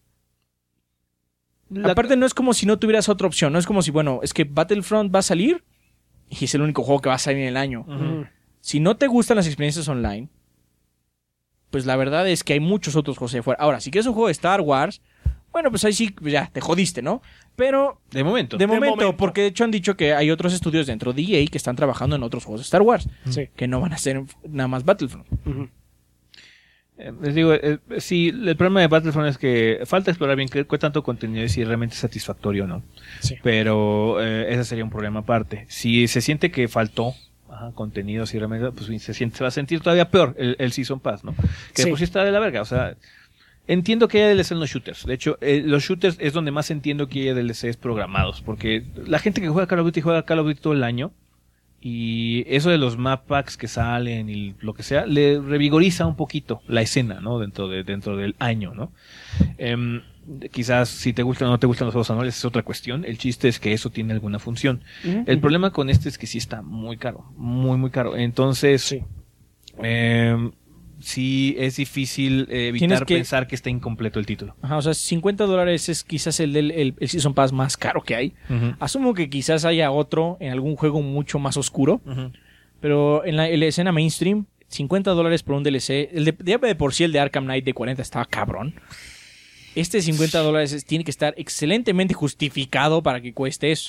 Aparte, no es como si no tuvieras otra opción. No es como si, bueno, es que Battlefront va a salir y es el único juego que va a salir en el año. Ujú. Si no te gustan las experiencias online, pues la verdad es que hay muchos otros juegos de fuera. Ahora, si quieres un juego de Star Wars, bueno, pues ahí sí, pues ya, te jodiste, ¿no? Pero De momento. de momento, momento. porque de hecho han dicho que hay otros estudios dentro de EA que están trabajando en otros juegos de Star Wars, Sí. que no van a ser nada más Battlefront. Ujú. Les digo, sí, el problema de Battlefront es que falta explorar bien qué tanto contenido es y si realmente es satisfactorio o no. Sí. Pero ese sería un problema aparte. Si se siente que faltó contenido, si realmente pues se va a sentir todavía peor el Season Pass, ¿no? Que Sí. por sí está de la verga. O sea, entiendo que haya DLC en los shooters. De hecho, los shooters es donde más entiendo que haya DLCs programados. Porque la gente que juega Call of Duty todo el año. Y eso de los map packs que salen y lo que sea, le revigoriza un poquito la escena, ¿no? Dentro del año, ¿no? Quizás si te gustan o no te gustan los juegos anuales es otra cuestión. El chiste es que eso tiene alguna función. Ujú. El problema con este es que sí está muy caro. Muy, muy caro. Entonces, Sí. sí es difícil Tienes evitar que- pensar que está incompleto el título. Ajá, o sea, $50 es quizás el Season Pass más caro que hay. Asumo que quizás haya otro en algún juego mucho más oscuro, pero en la escena mainstream, $50 por un DLC. Ya de por sí el de Arkham Knight de 40 estaba cabrón. Este $50 tiene que estar excelentemente justificado para que cueste eso.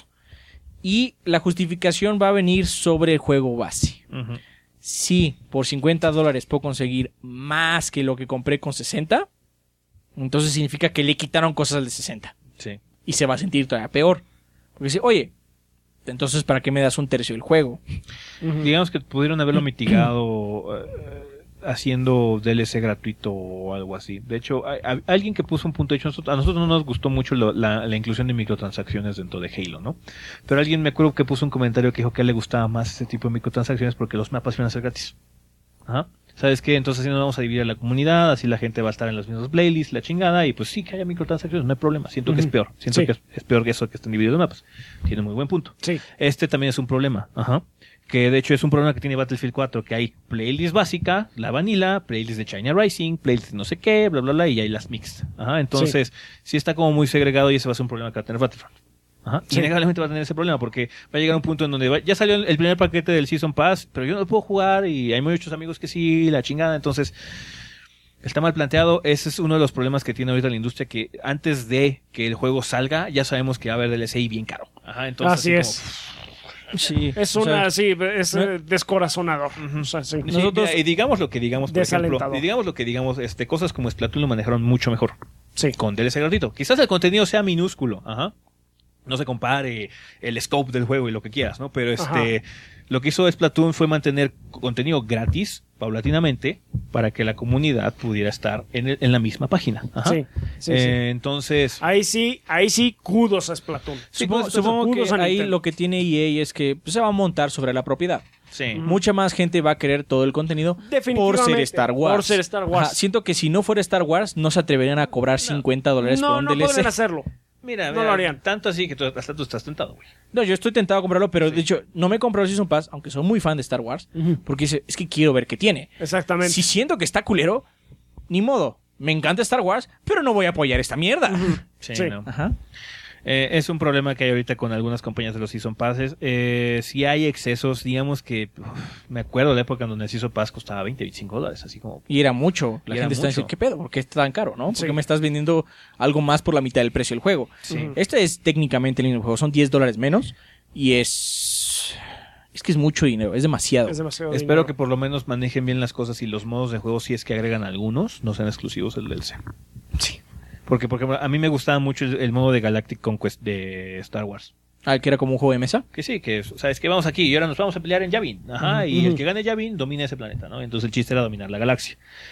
Y la justificación va a venir sobre el juego base. Si por $50 puedo conseguir más que lo que compré con 60, entonces significa que le quitaron cosas al de 60. Sí. Y se va a sentir todavía peor. Porque dice, oye, entonces ¿para qué me das un tercio del juego? Ujú. Digamos que pudieron haberlo mitigado haciendo DLC gratuito o algo así. De hecho, hay alguien que puso un punto. De hecho, a nosotros no nos gustó mucho la inclusión de microtransacciones dentro de Halo, ¿no? Pero alguien me acuerdo que puso un comentario que dijo que a él le gustaba más ese tipo de microtransacciones porque los mapas iban a ser gratis. Ajá. ¿Sabes qué? Entonces así nos vamos a dividir a la comunidad, así la gente va a estar en los mismos playlists, la chingada, y pues sí que haya microtransacciones, no hay problema. Siento que es peor. Siento Sí. que es peor que eso que estén divididos los mapas. Tiene muy buen punto. Sí. Este también es un problema, que de hecho es un problema que tiene Battlefield 4, que hay playlist básica, la vanilla, playlist de China Rising, playlist de no sé qué, bla bla bla, y hay las mixed. Entonces, sí está como muy segregado y ese va a ser un problema que va a tener Battlefront. Sí. Innegablemente va a tener ese problema porque va a llegar un punto en donde ya salió el primer paquete del Season Pass, pero yo no lo puedo jugar y hay muchos amigos que sí, la chingada, entonces está mal planteado. Ese es uno de los problemas que tiene ahorita la industria, que antes de que el juego salga ya sabemos que va a haber DLC y bien caro. Entonces, Así es. Sí. Es o sea, descorazonador. O sea, sí. Sí, Nosotros- mira, y digamos lo que digamos, por ejemplo, Desalentador. y digamos lo que digamos, cosas como Splatoon lo manejaron mucho mejor Sí. con DLC gratuito. Quizás el contenido sea minúsculo, no se compare el scope del juego y lo que quieras, ¿no? Pero Ajá. lo que hizo Splatoon fue mantener contenido gratis paulatinamente para que la comunidad pudiera estar en la misma página. Sí, sí, sí. Entonces, Ahí sí, kudos a Splatoon. Supongo que Kudos a ahí Nintendo. lo que tiene EA es que pues, se va a montar sobre la propiedad. sí. Mucha más gente va a querer todo el contenido por Definitivamente, ser Star Wars. por ser Star Wars. Siento que si no fuera Star Wars, no se atreverían a cobrar $50 por No, un no DLC. podrían hacerlo. Mira, No lo harían. tanto así que hasta tú estás tentado, güey. No, yo estoy tentado a comprarlo, pero de hecho no me he comprado el Season Pass, aunque soy muy fan de Star Wars, porque es que quiero ver qué tiene. Exactamente. Si siento que está culero, ni modo. Me encanta Star Wars, pero no voy a apoyar esta mierda. Sí, Sí. no. Ajá. Es un problema que hay ahorita con algunas compañías de los Season Passes. Si hay excesos, digamos que me acuerdo de la época en donde el Season Pass costaba $20-25, así como... Y era mucho. La Y era gente está mucho. diciendo, ¿qué pedo? ¿Por qué está tan caro? ¿no? ¿Por Sí. qué me estás vendiendo algo más por la mitad del precio del juego? Sí. Este es técnicamente el mismo juego. Son $10 menos. Y es que es mucho dinero. Es demasiado. Es demasiado Espero que dinero. por lo menos manejen bien las cosas y los modos de juego, si es que agregan algunos, no sean exclusivos el DLC. Sí. Porque, por ejemplo, a mí me gustaba mucho el modo de Galactic Conquest de Star Wars. Ah, que era como un juego de mesa. Que sí, que sabes que vamos aquí y ahora nos vamos a pelear en Yavin. Y el que gane Yavin domina ese planeta, ¿no? Entonces el chiste era dominar la galaxia.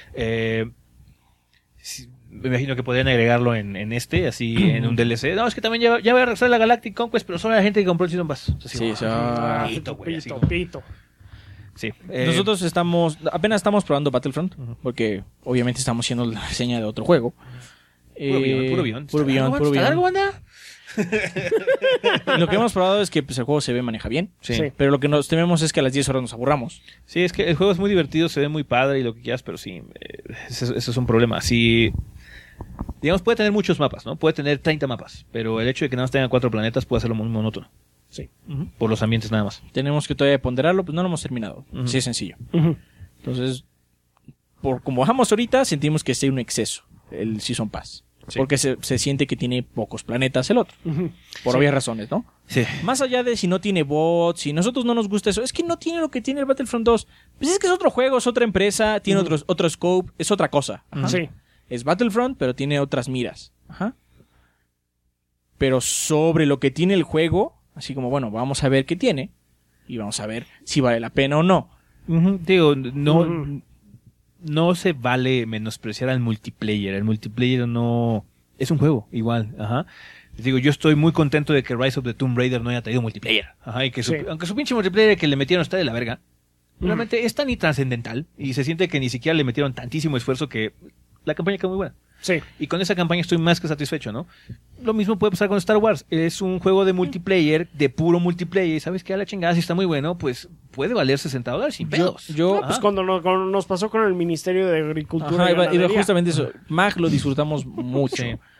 Me imagino que podrían agregarlo en así en un DLC. No, es que también ya voy a regresar a la Galactic Conquest, pero solo la gente que compró el Season Pass. Así Sí, como, Pito, güey, así pito, como- pito. Sí. Nosotros apenas estamos probando Battlefront, porque obviamente estamos haciendo la reseña de otro juego. Puro Beyond. Puro Beyond, puro ¿Está largo, Beyond. banda? Lo que hemos probado es que pues, el juego se maneja bien. Sí. Sí. Pero lo que nos tememos es que a las 10 horas nos aburramos. Sí, es que el juego es muy divertido, se ve muy padre y lo que quieras, pero sí, eso es un problema. Sí, digamos, puede tener muchos mapas, ¿no? Puede tener 30 mapas, pero el hecho de que nada más tenga 4 planetas puede hacerlo muy monótono. Sí. Por los ambientes nada más. Tenemos que todavía ponderarlo, pues no lo hemos terminado. Ujú. Sí, es sencillo. Ujú. Entonces, por como bajamos ahorita, sentimos que es un exceso el Season Pass. Sí. Porque se siente que tiene pocos planetas el otro. Ujú. Por Sí. obvias razones, ¿no? Sí. Más allá de si no tiene bots, si a nosotros no nos gusta eso, es que no tiene lo que tiene el Battlefront 2. Pues es que es otro juego, es otra empresa, tiene otro scope, es otra cosa. Ajá. Sí. Es Battlefront, pero tiene otras miras. Ajá. Pero sobre lo que tiene el juego, así como, bueno, vamos a ver qué tiene y vamos a ver si vale la pena o no. Digo, no, Ujú. no se vale menospreciar al multiplayer. El multiplayer no... Es un juego, igual. Ajá. Digo, yo estoy muy contento de que Rise of the Tomb Raider no haya traído multiplayer. Ajá, y que Sí. aunque su pinche multiplayer que le metieron está de la verga. Realmente es tan trascendental y se siente que ni siquiera le metieron tantísimo esfuerzo que la campaña quedó muy buena. Sí. Y con esa campaña estoy más que satisfecho, ¿no? Lo mismo puede pasar con Star Wars. Es un juego de multiplayer, de puro multiplayer. Y sabes que a la chingada, si está muy bueno, pues puede valer $60 sin pedos. yo- No, pues cuando nos pasó con el Ministerio de Agricultura Ajá, y iba Ganadería. justamente eso. Mag lo disfrutamos mucho.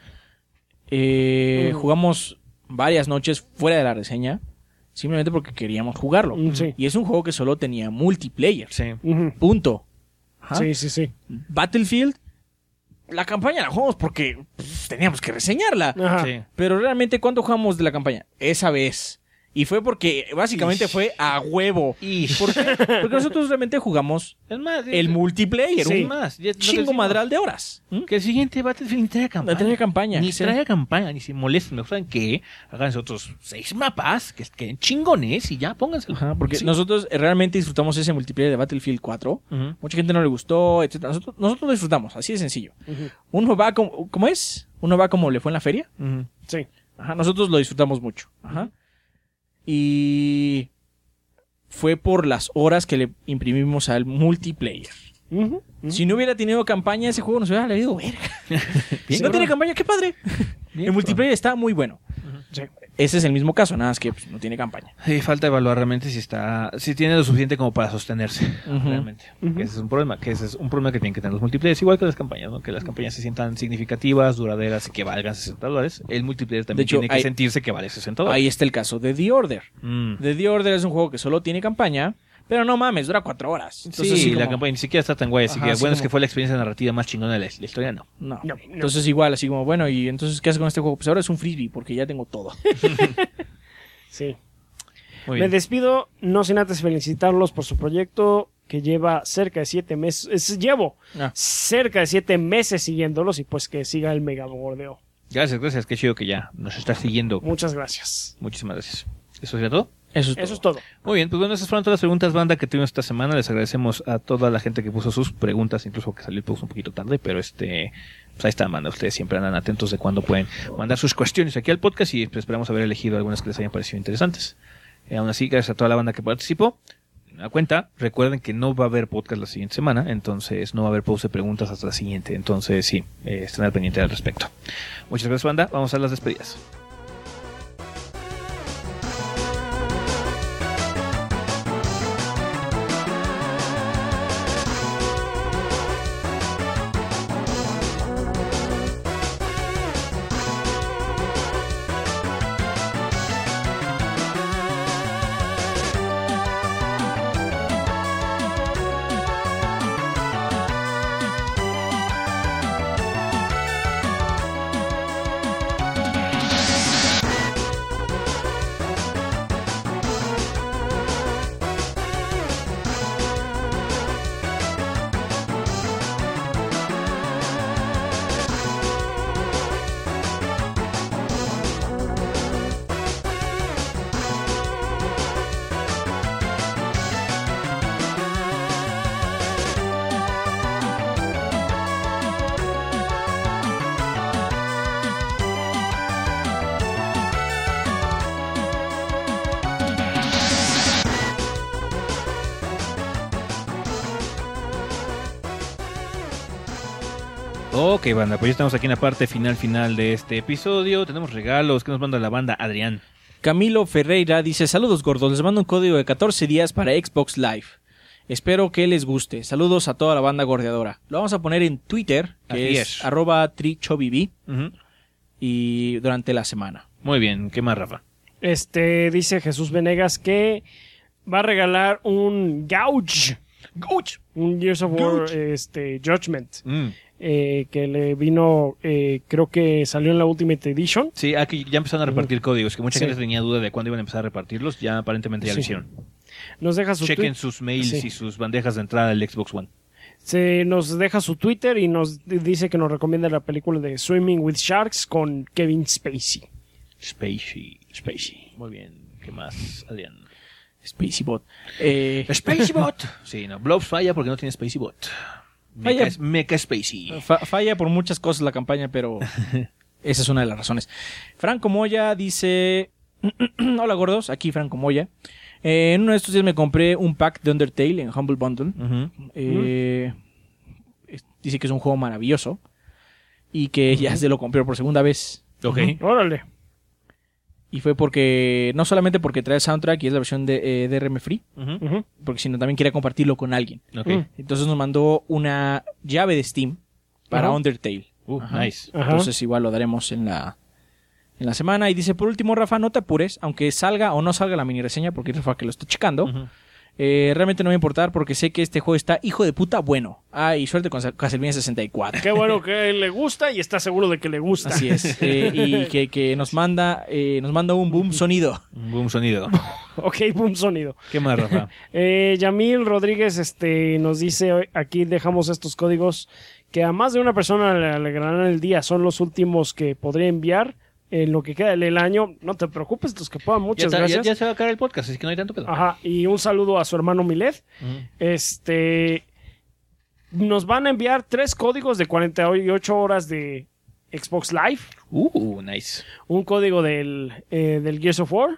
Sí. Jugamos varias noches fuera de la reseña, simplemente porque queríamos jugarlo. Sí. Y es un juego que solo tenía multiplayer. Sí. Ujú. Punto. Ajá. Sí, sí, sí. Battlefield, la campaña la jugamos porque pues, teníamos que reseñarla. Ajá. Sí. Pero realmente, ¿cuánto jugamos de la campaña? Esa vez. Y fue porque básicamente fue a huevo. Y ¿Por qué? Porque nosotros realmente jugamos es más, el multiplayer. Sí. Un más. Ya- lo que chingo decimos, madral de horas. ¿Mm? Que el siguiente Battlefield ni traiga campaña. No tenía campaña. Ni que sea- traiga campaña, ni se molesten. Mejor saben que háganse otros 6 mapas que queden chingones y ya pónganse. Ajá, porque nosotros realmente disfrutamos ese multiplayer de Battlefield 4. Mucha gente no le gustó, etc. Nosotros lo disfrutamos, así de sencillo. Ujú. Uno va como... ¿Cómo es? Uno va como le fue en la feria. Sí. Ajá, nosotros lo disfrutamos mucho. Ajá. Y fue por las horas que le imprimimos al multiplayer. Ujú. Ujú. Si no hubiera tenido campaña, ese juego nos hubiera leído verga. Bien, No tiene cabrón. campaña, qué padre. Bien, El multiplayer está muy bueno. Sí. Ese es el mismo caso, nada más que pues, no tiene campaña. Sí, falta evaluar realmente si tiene lo suficiente como para sostenerse. Ujú. Realmente. Ujú. Ese es un problema, que tienen que tener los multiplayers, igual que las campañas, ¿no? Que las campañas se sientan significativas, duraderas y que valgan $60. El multiplayer también De hecho, tiene que hay- sentirse que vale $60. Ahí está el caso de The Order. Mm. The Order es un juego que solo tiene campaña, pero no mames, dura 4 horas. Entonces, Sí, así la como- campaña ni siquiera está tan guay, así Ajá, que así bueno, es como- que fue la experiencia narrativa más chingona de la historia, no. No. No, no. Entonces igual, así como, bueno, y entonces, ¿qué haces con este juego? Pues ahora es un frisbee, porque ya tengo todo. Sí. Muy Me bien. despido, no sin antes felicitarlos por su proyecto que lleva cerca de 7 meses. Llevo Ah. cerca de 7 meses siguiéndolos y pues que siga el mega bordeo. Gracias, qué chido que ya nos está siguiendo. Muchas gracias. Muchísimas gracias. ¿Eso sería todo? Eso es todo. Eso es todo. Muy bien, pues bueno, esas fueron todas las preguntas, banda, que tuvimos esta semana. Les agradecemos a toda la gente que puso sus preguntas, incluso que salió el post un poquito tarde, pero pues ahí está, banda. Ustedes siempre andan atentos de cuándo pueden mandar sus cuestiones aquí al podcast y pues, esperamos haber elegido algunas que les hayan parecido interesantes. Aún así, gracias a toda la banda que participó. A cuenta, recuerden que no va a haber podcast la siguiente semana, entonces no va a haber post de preguntas hasta la siguiente. Entonces sí, estén al pendiente al respecto. Muchas gracias, banda. Vamos a las despedidas. Ok, banda, pues ya estamos aquí en la parte final de este episodio. Tenemos regalos que nos manda la banda Adrián. Camilo Ferreira dice: saludos gordos, les mando un código de 14 días para Xbox Live. Espero que les guste. Saludos a toda la banda gordeadora. Lo vamos a poner en Twitter, que es @trichobibi, y durante la semana. Muy bien, ¿qué más, Rafa? Dice Jesús Venegas que va a regalar un Gouge. Un Gears of War Judgment. Que le vino, creo que salió en la Ultimate Edition. Sí, aquí ya empezaron a repartir códigos, que mucha gente tenía duda de cuándo iban a empezar a repartirlos. Ya aparentemente ya lo hicieron. Nos deja su Chequen sus mails y sus bandejas de entrada del Xbox One. Nos deja su Twitter y nos dice que nos recomienda la película de Swimming with Sharks con Kevin Spacey. Spacey. Muy bien. ¿Qué más, Adrián? Spacey-Bot. Spacey-Bot. Sí, no. Blobs falla porque no tiene Spacey-Bot. Mecha Spacey. Falla por muchas cosas la campaña, pero esa es una de las razones. Franco Moya dice: hola gordos, aquí Franco Moya. En uno de estos días me compré un pack de Undertale en Humble Bundle. Dice que es un juego maravilloso y que ya se lo compré por segunda vez. Ok. Órale. Y fue porque, no solamente porque trae el soundtrack y es la versión de DRM Free, porque sino también quería compartirlo con alguien. Okay. Entonces nos mandó una llave de Steam para Undertale. Nice. Entonces igual lo daremos en la semana. Y dice: por último, Rafa, no te apures, aunque salga o no salga la mini reseña, porque es Rafa que lo está checando. Realmente no me va a importar porque sé que este juego está hijo de puta bueno. Y suerte con Castlevania 64. Qué bueno que le gusta y está seguro de que le gusta. Así es. Y que nos manda un boom sonido. Un boom sonido. Ok, boom sonido. ¿Qué más, Rafa? Yamil Rodríguez nos dice: aquí dejamos estos códigos que a más de una persona le alegrarán el día. Son los últimos que podré enviar en lo que queda del año. No te preocupes, los que puedan. Muchas gracias. Ya se va a acabar el podcast, así que no hay tanto pedo. Ajá, y un saludo a su hermano Milet. Nos van a enviar 3 códigos de 48 horas de Xbox Live. Nice. Un código del Gears of War.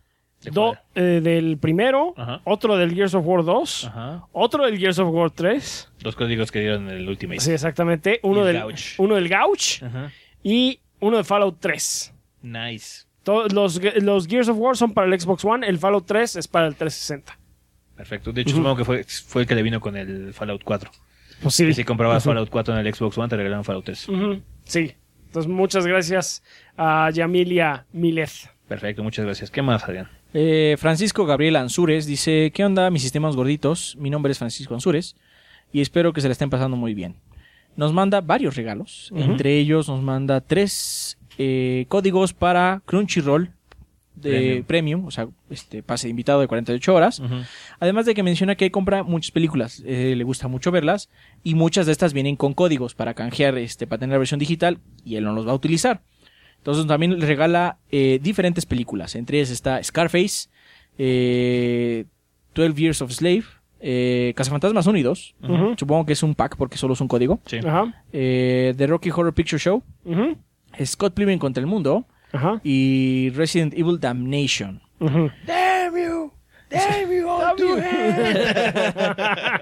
Del primero. Ajá. Otro del Gears of War 2. Ajá. Otro del Gears of War 3. 2 códigos que dieron en el Ultimate. Sí, exactamente. Uno del Gouge. Ajá. Y uno de Fallout 3. Nice. Todos los Gears of War son para el Xbox One. El Fallout 3 es para el 360. Perfecto. De hecho, supongo que fue el que le vino con el Fallout 4. Pues sí. Y si comprabas Fallout 4 en el Xbox One, te regalaron Fallout 3. Sí. Entonces, muchas gracias a Yamilia Milez. Perfecto, muchas gracias. ¿Qué más, Adrián? Francisco Gabriel Ansúrez dice: ¿qué onda, mis sistemas gorditos? Mi nombre es Francisco Ansúrez y espero que se la estén pasando muy bien. Nos manda varios regalos. Entre ellos nos manda 3 códigos para Crunchyroll de Premium, o sea, pase de invitado de 48 horas. Además de que menciona que compra muchas películas, le gusta mucho verlas, y muchas de estas vienen con códigos para canjear, para tener la versión digital, y él no los va a utilizar. Entonces también le regala diferentes películas. Entre ellas está Scarface, 12 Years of Slave, Cazafantasmas 1 y 2. Supongo que es un pack porque solo es un código. Sí. The Rocky Horror Picture Show, Scott Pilgrim contra el Mundo, y Resident Evil Damnation. Damn you all to hell.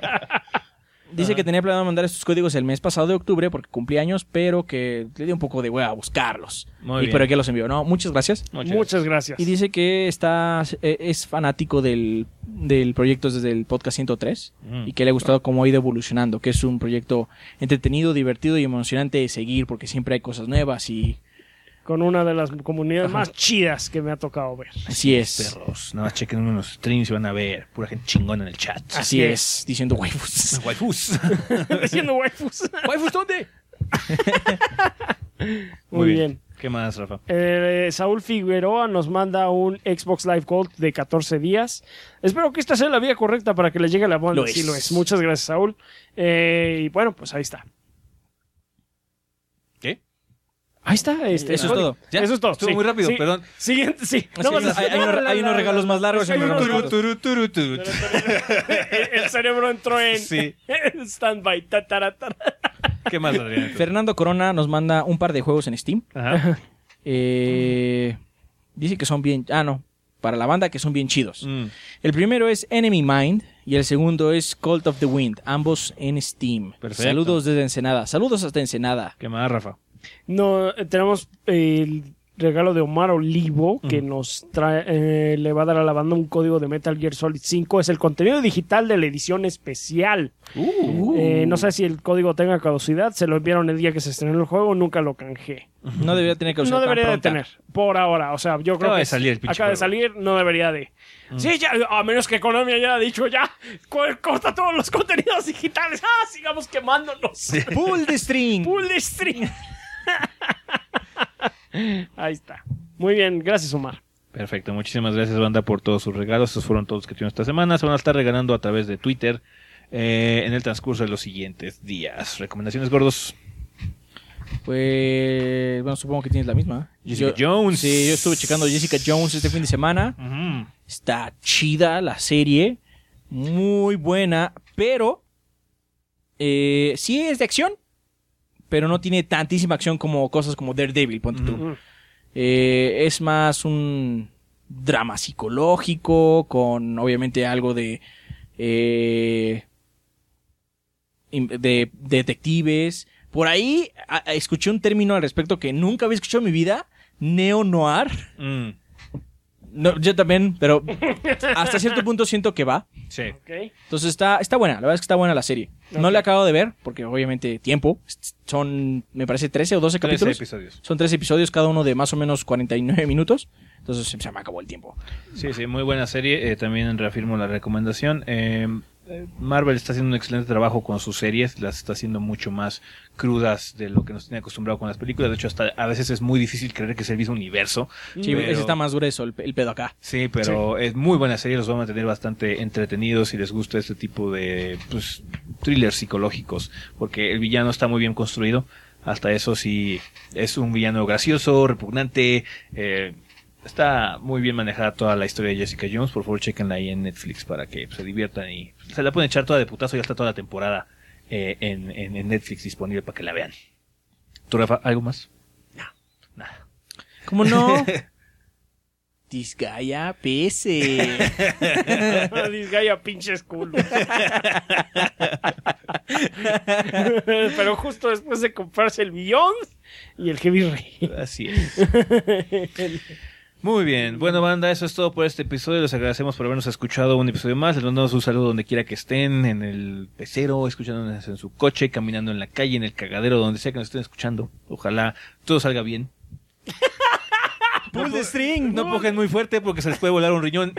Dice que tenía planeado mandar estos códigos el mes pasado de octubre porque cumplía años, pero que le dio un poco de hueva a buscarlos. Pero que los envió. No, muchas gracias. Muchas gracias. Y dice que es fanático del proyecto desde el podcast 103 y que le ha gustado cómo ha ido evolucionando, que es un proyecto entretenido, divertido y emocionante de seguir porque siempre hay cosas nuevas y... Con una de las comunidades más chidas que me ha tocado ver. Así es. Perros, nada más chequen unos streams y van a ver pura gente chingona en el chat. Así es. Diciendo waifus. Waifus. Diciendo waifus. ¿Waifus dónde? Muy bien. ¿Qué más, Rafa? Saúl Figueroa nos manda un Xbox Live Gold de 14 días. Espero que esta sea la vía correcta para que le llegue la banda. Sí, lo es. Muchas gracias, Saúl. Y bueno, pues ahí está. ¿Qué? Ahí está. Eso es todo. ¿Ya? Eso es todo. Estuvo muy rápido, perdón. Siguiente, sí. Hay unos regalos más largos. El cerebro entró en stand-by. ¿Qué más, Adrián? Fernando Corona nos manda un par de juegos en Steam. Dice que son bien... para la banda que son bien chidos. El primero es Enemy Mind Y el segundo es Cult of the Wind, ambos en Steam. Perfecto. Saludos desde Ensenada. Saludos hasta Ensenada. ¿Qué más, Rafa? No, tenemos el regalo de Omar Olivo que nos trae, le va a dar a la banda un código de Metal Gear Solid 5. Es el contenido digital de la edición especial. No sé si el código tenga caducidad. Se lo enviaron el día que se estrenó el juego. Nunca lo canjeé. No debería tener que usar No tan debería de pronta. tener, por ahora. O sea, yo creo Acaba que de salir el pinche acaba de juego. salir, no debería de. Sí, ya, a menos que Konami haya dicho ya, corta todos los contenidos digitales. Sigamos quemándonos. Pull the string. Pull the string. Ahí está. Muy bien, gracias, Omar. Perfecto, muchísimas gracias, banda, por todos sus regalos. Estos fueron todos los que tuvimos esta semana. Se van a estar regalando a través de Twitter en el transcurso de los siguientes días. ¿Recomendaciones, gordos? Pues, bueno, supongo que tienes la misma. Jessica Jones. Sí, yo estuve checando Jessica Jones este fin de semana. Está chida la serie. Muy buena. Pero, sí es de acción. Pero no tiene tantísima acción como cosas como Daredevil, ponte tú. Es más un drama psicológico con obviamente algo de detectives. Por ahí escuché un término al respecto que nunca había escuchado en mi vida, neo-noir. No, yo también, pero hasta cierto punto siento que va. Sí. Okay. Entonces está buena, la verdad es que está buena la serie. No Ok. la acabo de ver, porque obviamente tiempo. Son, me parece, 13 o 12 capítulos. 13 episodios. Son 3 episodios, cada uno de más o menos 49 minutos. Entonces se me acabó el tiempo. Sí, sí, muy buena serie. También reafirmo la recomendación. Marvel está haciendo un excelente trabajo con sus series. Las está haciendo mucho más crudas de lo que nos tiene acostumbrado con las películas. De hecho, hasta a veces es muy difícil creer que es el mismo universo. Sí, Pero- ese está más grueso el pedo acá. Sí, pero es muy buena serie, los va a mantener bastante entretenidos si les gusta este tipo de thrillers psicológicos, porque el villano está muy bien construido. Hasta eso sí, es un villano gracioso, repugnante. Está muy bien manejada toda la historia de Jessica Jones. Por favor, chequenla ahí en Netflix para que se diviertan y se la pueden echar toda de putazo. Ya está toda la temporada en Netflix disponible para que la vean. ¿Tú, Rafa, algo más? No, nada. ¿Cómo no? Disgaea pese. Disgaya pinches culo. Pero justo después de comprarse el Beyond y el Heavy Rain. Así es. Muy bien, bueno, banda, eso es todo por este episodio. Les agradecemos por habernos escuchado un episodio más. Les mandamos un saludo donde quiera que estén, en el pecero, escuchándonos en su coche, caminando en la calle, en el cagadero, donde sea que nos estén escuchando. Ojalá todo salga bien. Pull the string. No empujen muy fuerte porque se les puede volar un riñón.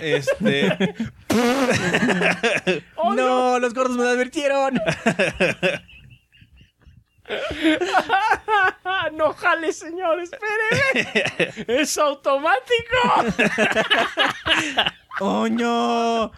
¡Oh, no, los gordos me lo advirtieron. No jale, señor, espéreme. Es automático. ¡Oh, no!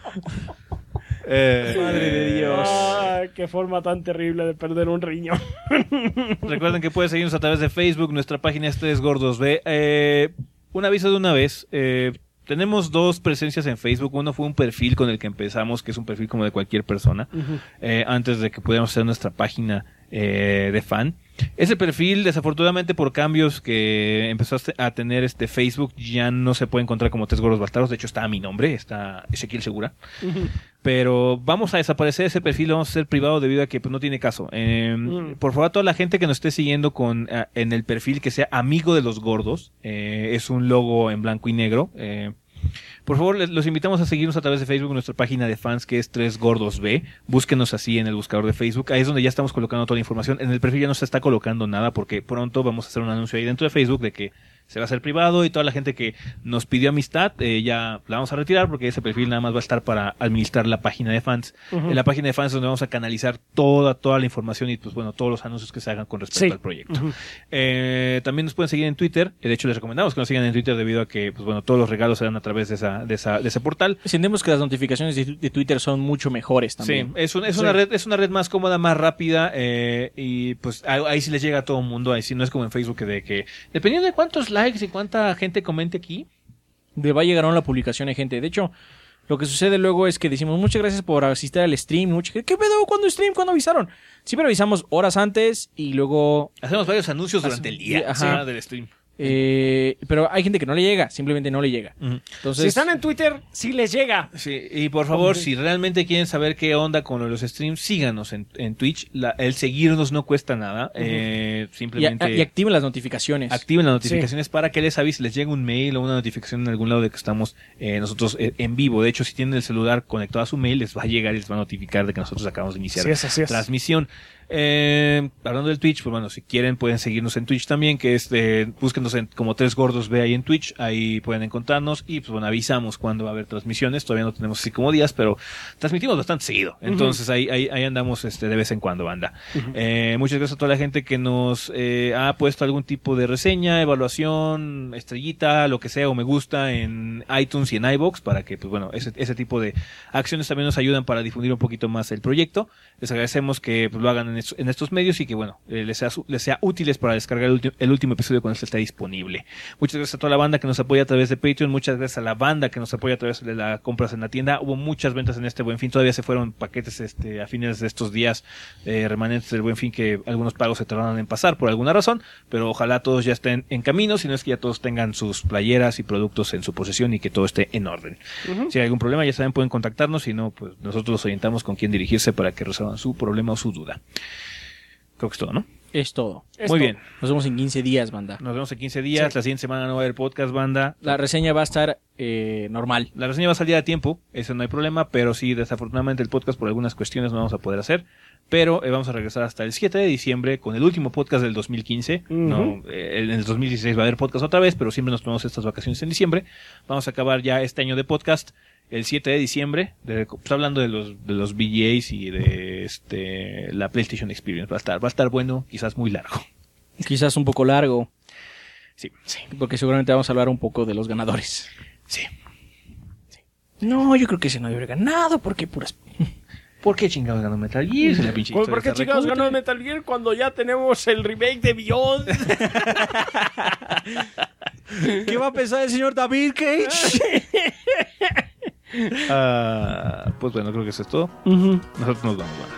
Madre de Dios. Qué forma tan terrible de perder un riñón. Recuerden que pueden seguirnos a través de Facebook. Nuestra página es 3GordosB. Un aviso de una vez. Tenemos 2 presencias en Facebook. Uno fue un perfil con el que empezamos, que es un perfil como de cualquier persona, antes de que pudiéramos hacer nuestra página de fan. Ese perfil, desafortunadamente por cambios que empezó a tener Facebook, ya no se puede encontrar como 3 Gordos Bastardos. De hecho está a mi nombre, está Ezequiel Segura. Pero vamos a desaparecer ese perfil, lo vamos a hacer privado debido a que pues, no tiene caso. Por favor, a toda la gente que nos esté siguiendo en el perfil, que sea amigo de los gordos, es un logo en blanco y negro. Por favor, los invitamos a seguirnos a través de Facebook, nuestra página de fans, que es 3GordosB. Búsquenos así en el buscador de Facebook. Ahí es donde ya estamos colocando toda la información. En el perfil ya no se está colocando nada porque pronto vamos a hacer un anuncio ahí dentro de Facebook de que se va a hacer privado y toda la gente que nos pidió amistad ya la vamos a retirar porque ese perfil nada más va a estar para administrar la página de fans. En la página de fans es donde vamos a canalizar toda la información y pues bueno, todos los anuncios que se hagan con respecto al proyecto. También nos pueden seguir en Twitter. De hecho, les recomendamos que nos sigan en Twitter debido a que pues bueno, todos los regalos se dan a través de ese portal. Entendemos que las notificaciones de Twitter son mucho mejores también. Sí, es una red más cómoda, más rápida y pues ahí sí les llega a todo el mundo. Ahí sí no es como en Facebook de que dependiendo de cuántos likes y cuánta gente comente aquí. Le va a llegar a la publicación de gente. De hecho, lo que sucede luego es que decimos muchas gracias por asistir al stream. ¿Qué pedo? ¿Cuándo stream? ¿Cuándo avisaron? Siempre avisamos horas antes y luego... Hacemos varios anuncios durante el día Ajá. del stream. Pero hay gente que no le llega, simplemente no le llega. Entonces, Si están en Twitter, sí les llega. Sí, y por favor, si realmente quieren saber qué onda con los streams, síganos en Twitch. El seguirnos no cuesta nada. Simplemente y activen las notificaciones. activen las notificaciones para que les avise, les llegue un mail o una notificación en algún lado de que estamos nosotros en vivo. De hecho, si tienen el celular conectado a su mail, les va a llegar y les va a notificar de que nosotros acabamos de iniciar Así es. transmisión. Hablando del Twitch, pues bueno, si quieren pueden seguirnos en Twitch también, que es búsquenos como Tres Gordos ve ahí en Twitch, ahí pueden encontrarnos y pues bueno, avisamos cuando va a haber transmisiones. Todavía no tenemos así como días, pero transmitimos bastante seguido, entonces ahí andamos de vez en cuando, banda. Muchas gracias a toda la gente que nos ha puesto algún tipo de reseña, evaluación, estrellita, lo que sea, o me gusta en iTunes y en iVoox, para que pues bueno, ese tipo de acciones también nos ayudan para difundir un poquito más el proyecto. Les agradecemos que pues, lo hagan en estos medios y que bueno, les sea útiles para descargar el último episodio cuando este está disponible. Muchas gracias a toda la banda que nos apoya a través de Patreon, muchas gracias a la banda que nos apoya a través de las compras en la tienda. Hubo muchas ventas en este Buen Fin, todavía se fueron paquetes a fines de estos días remanentes del Buen Fin, que algunos pagos se tardaron en pasar por alguna razón, pero ojalá todos ya estén en camino, si no es que ya todos tengan sus playeras y productos en su posesión y que todo esté en orden. Si hay algún problema, ya saben, pueden contactarnos, si no, pues nosotros los orientamos con quién dirigirse para que resuelvan su problema o su duda. Creo que es todo, ¿no? Es todo. Muy bien. Nos vemos en 15 días, banda. Nos vemos en 15 días. Sí. La siguiente semana no va a haber podcast, banda. La reseña va a estar normal. La reseña va a salir a tiempo, eso no hay problema, pero sí, desafortunadamente el podcast por algunas cuestiones no vamos a poder hacer. Pero vamos a regresar hasta el 7 de diciembre con el último podcast del 2015. No, en el 2016 va a haber podcast otra vez, pero siempre nos tomamos estas vacaciones en diciembre. Vamos a acabar ya este año de podcast el 7 de diciembre, pues hablando de los VGAs y de la PlayStation Experience. Va a estar bueno, quizás muy largo. Quizás un poco largo. Sí. Porque seguramente vamos a hablar un poco de los ganadores. Sí. No, yo creo que ese no debe haber ganado, porque puras... ¿Por qué chingados ganó Metal Gear? ¿Por qué chingados ganó Metal Gear cuando ya tenemos el remake de Beyond? ¿Qué va a pensar el señor David Cage? Pues bueno, creo que eso es todo. Nosotros nos vamos.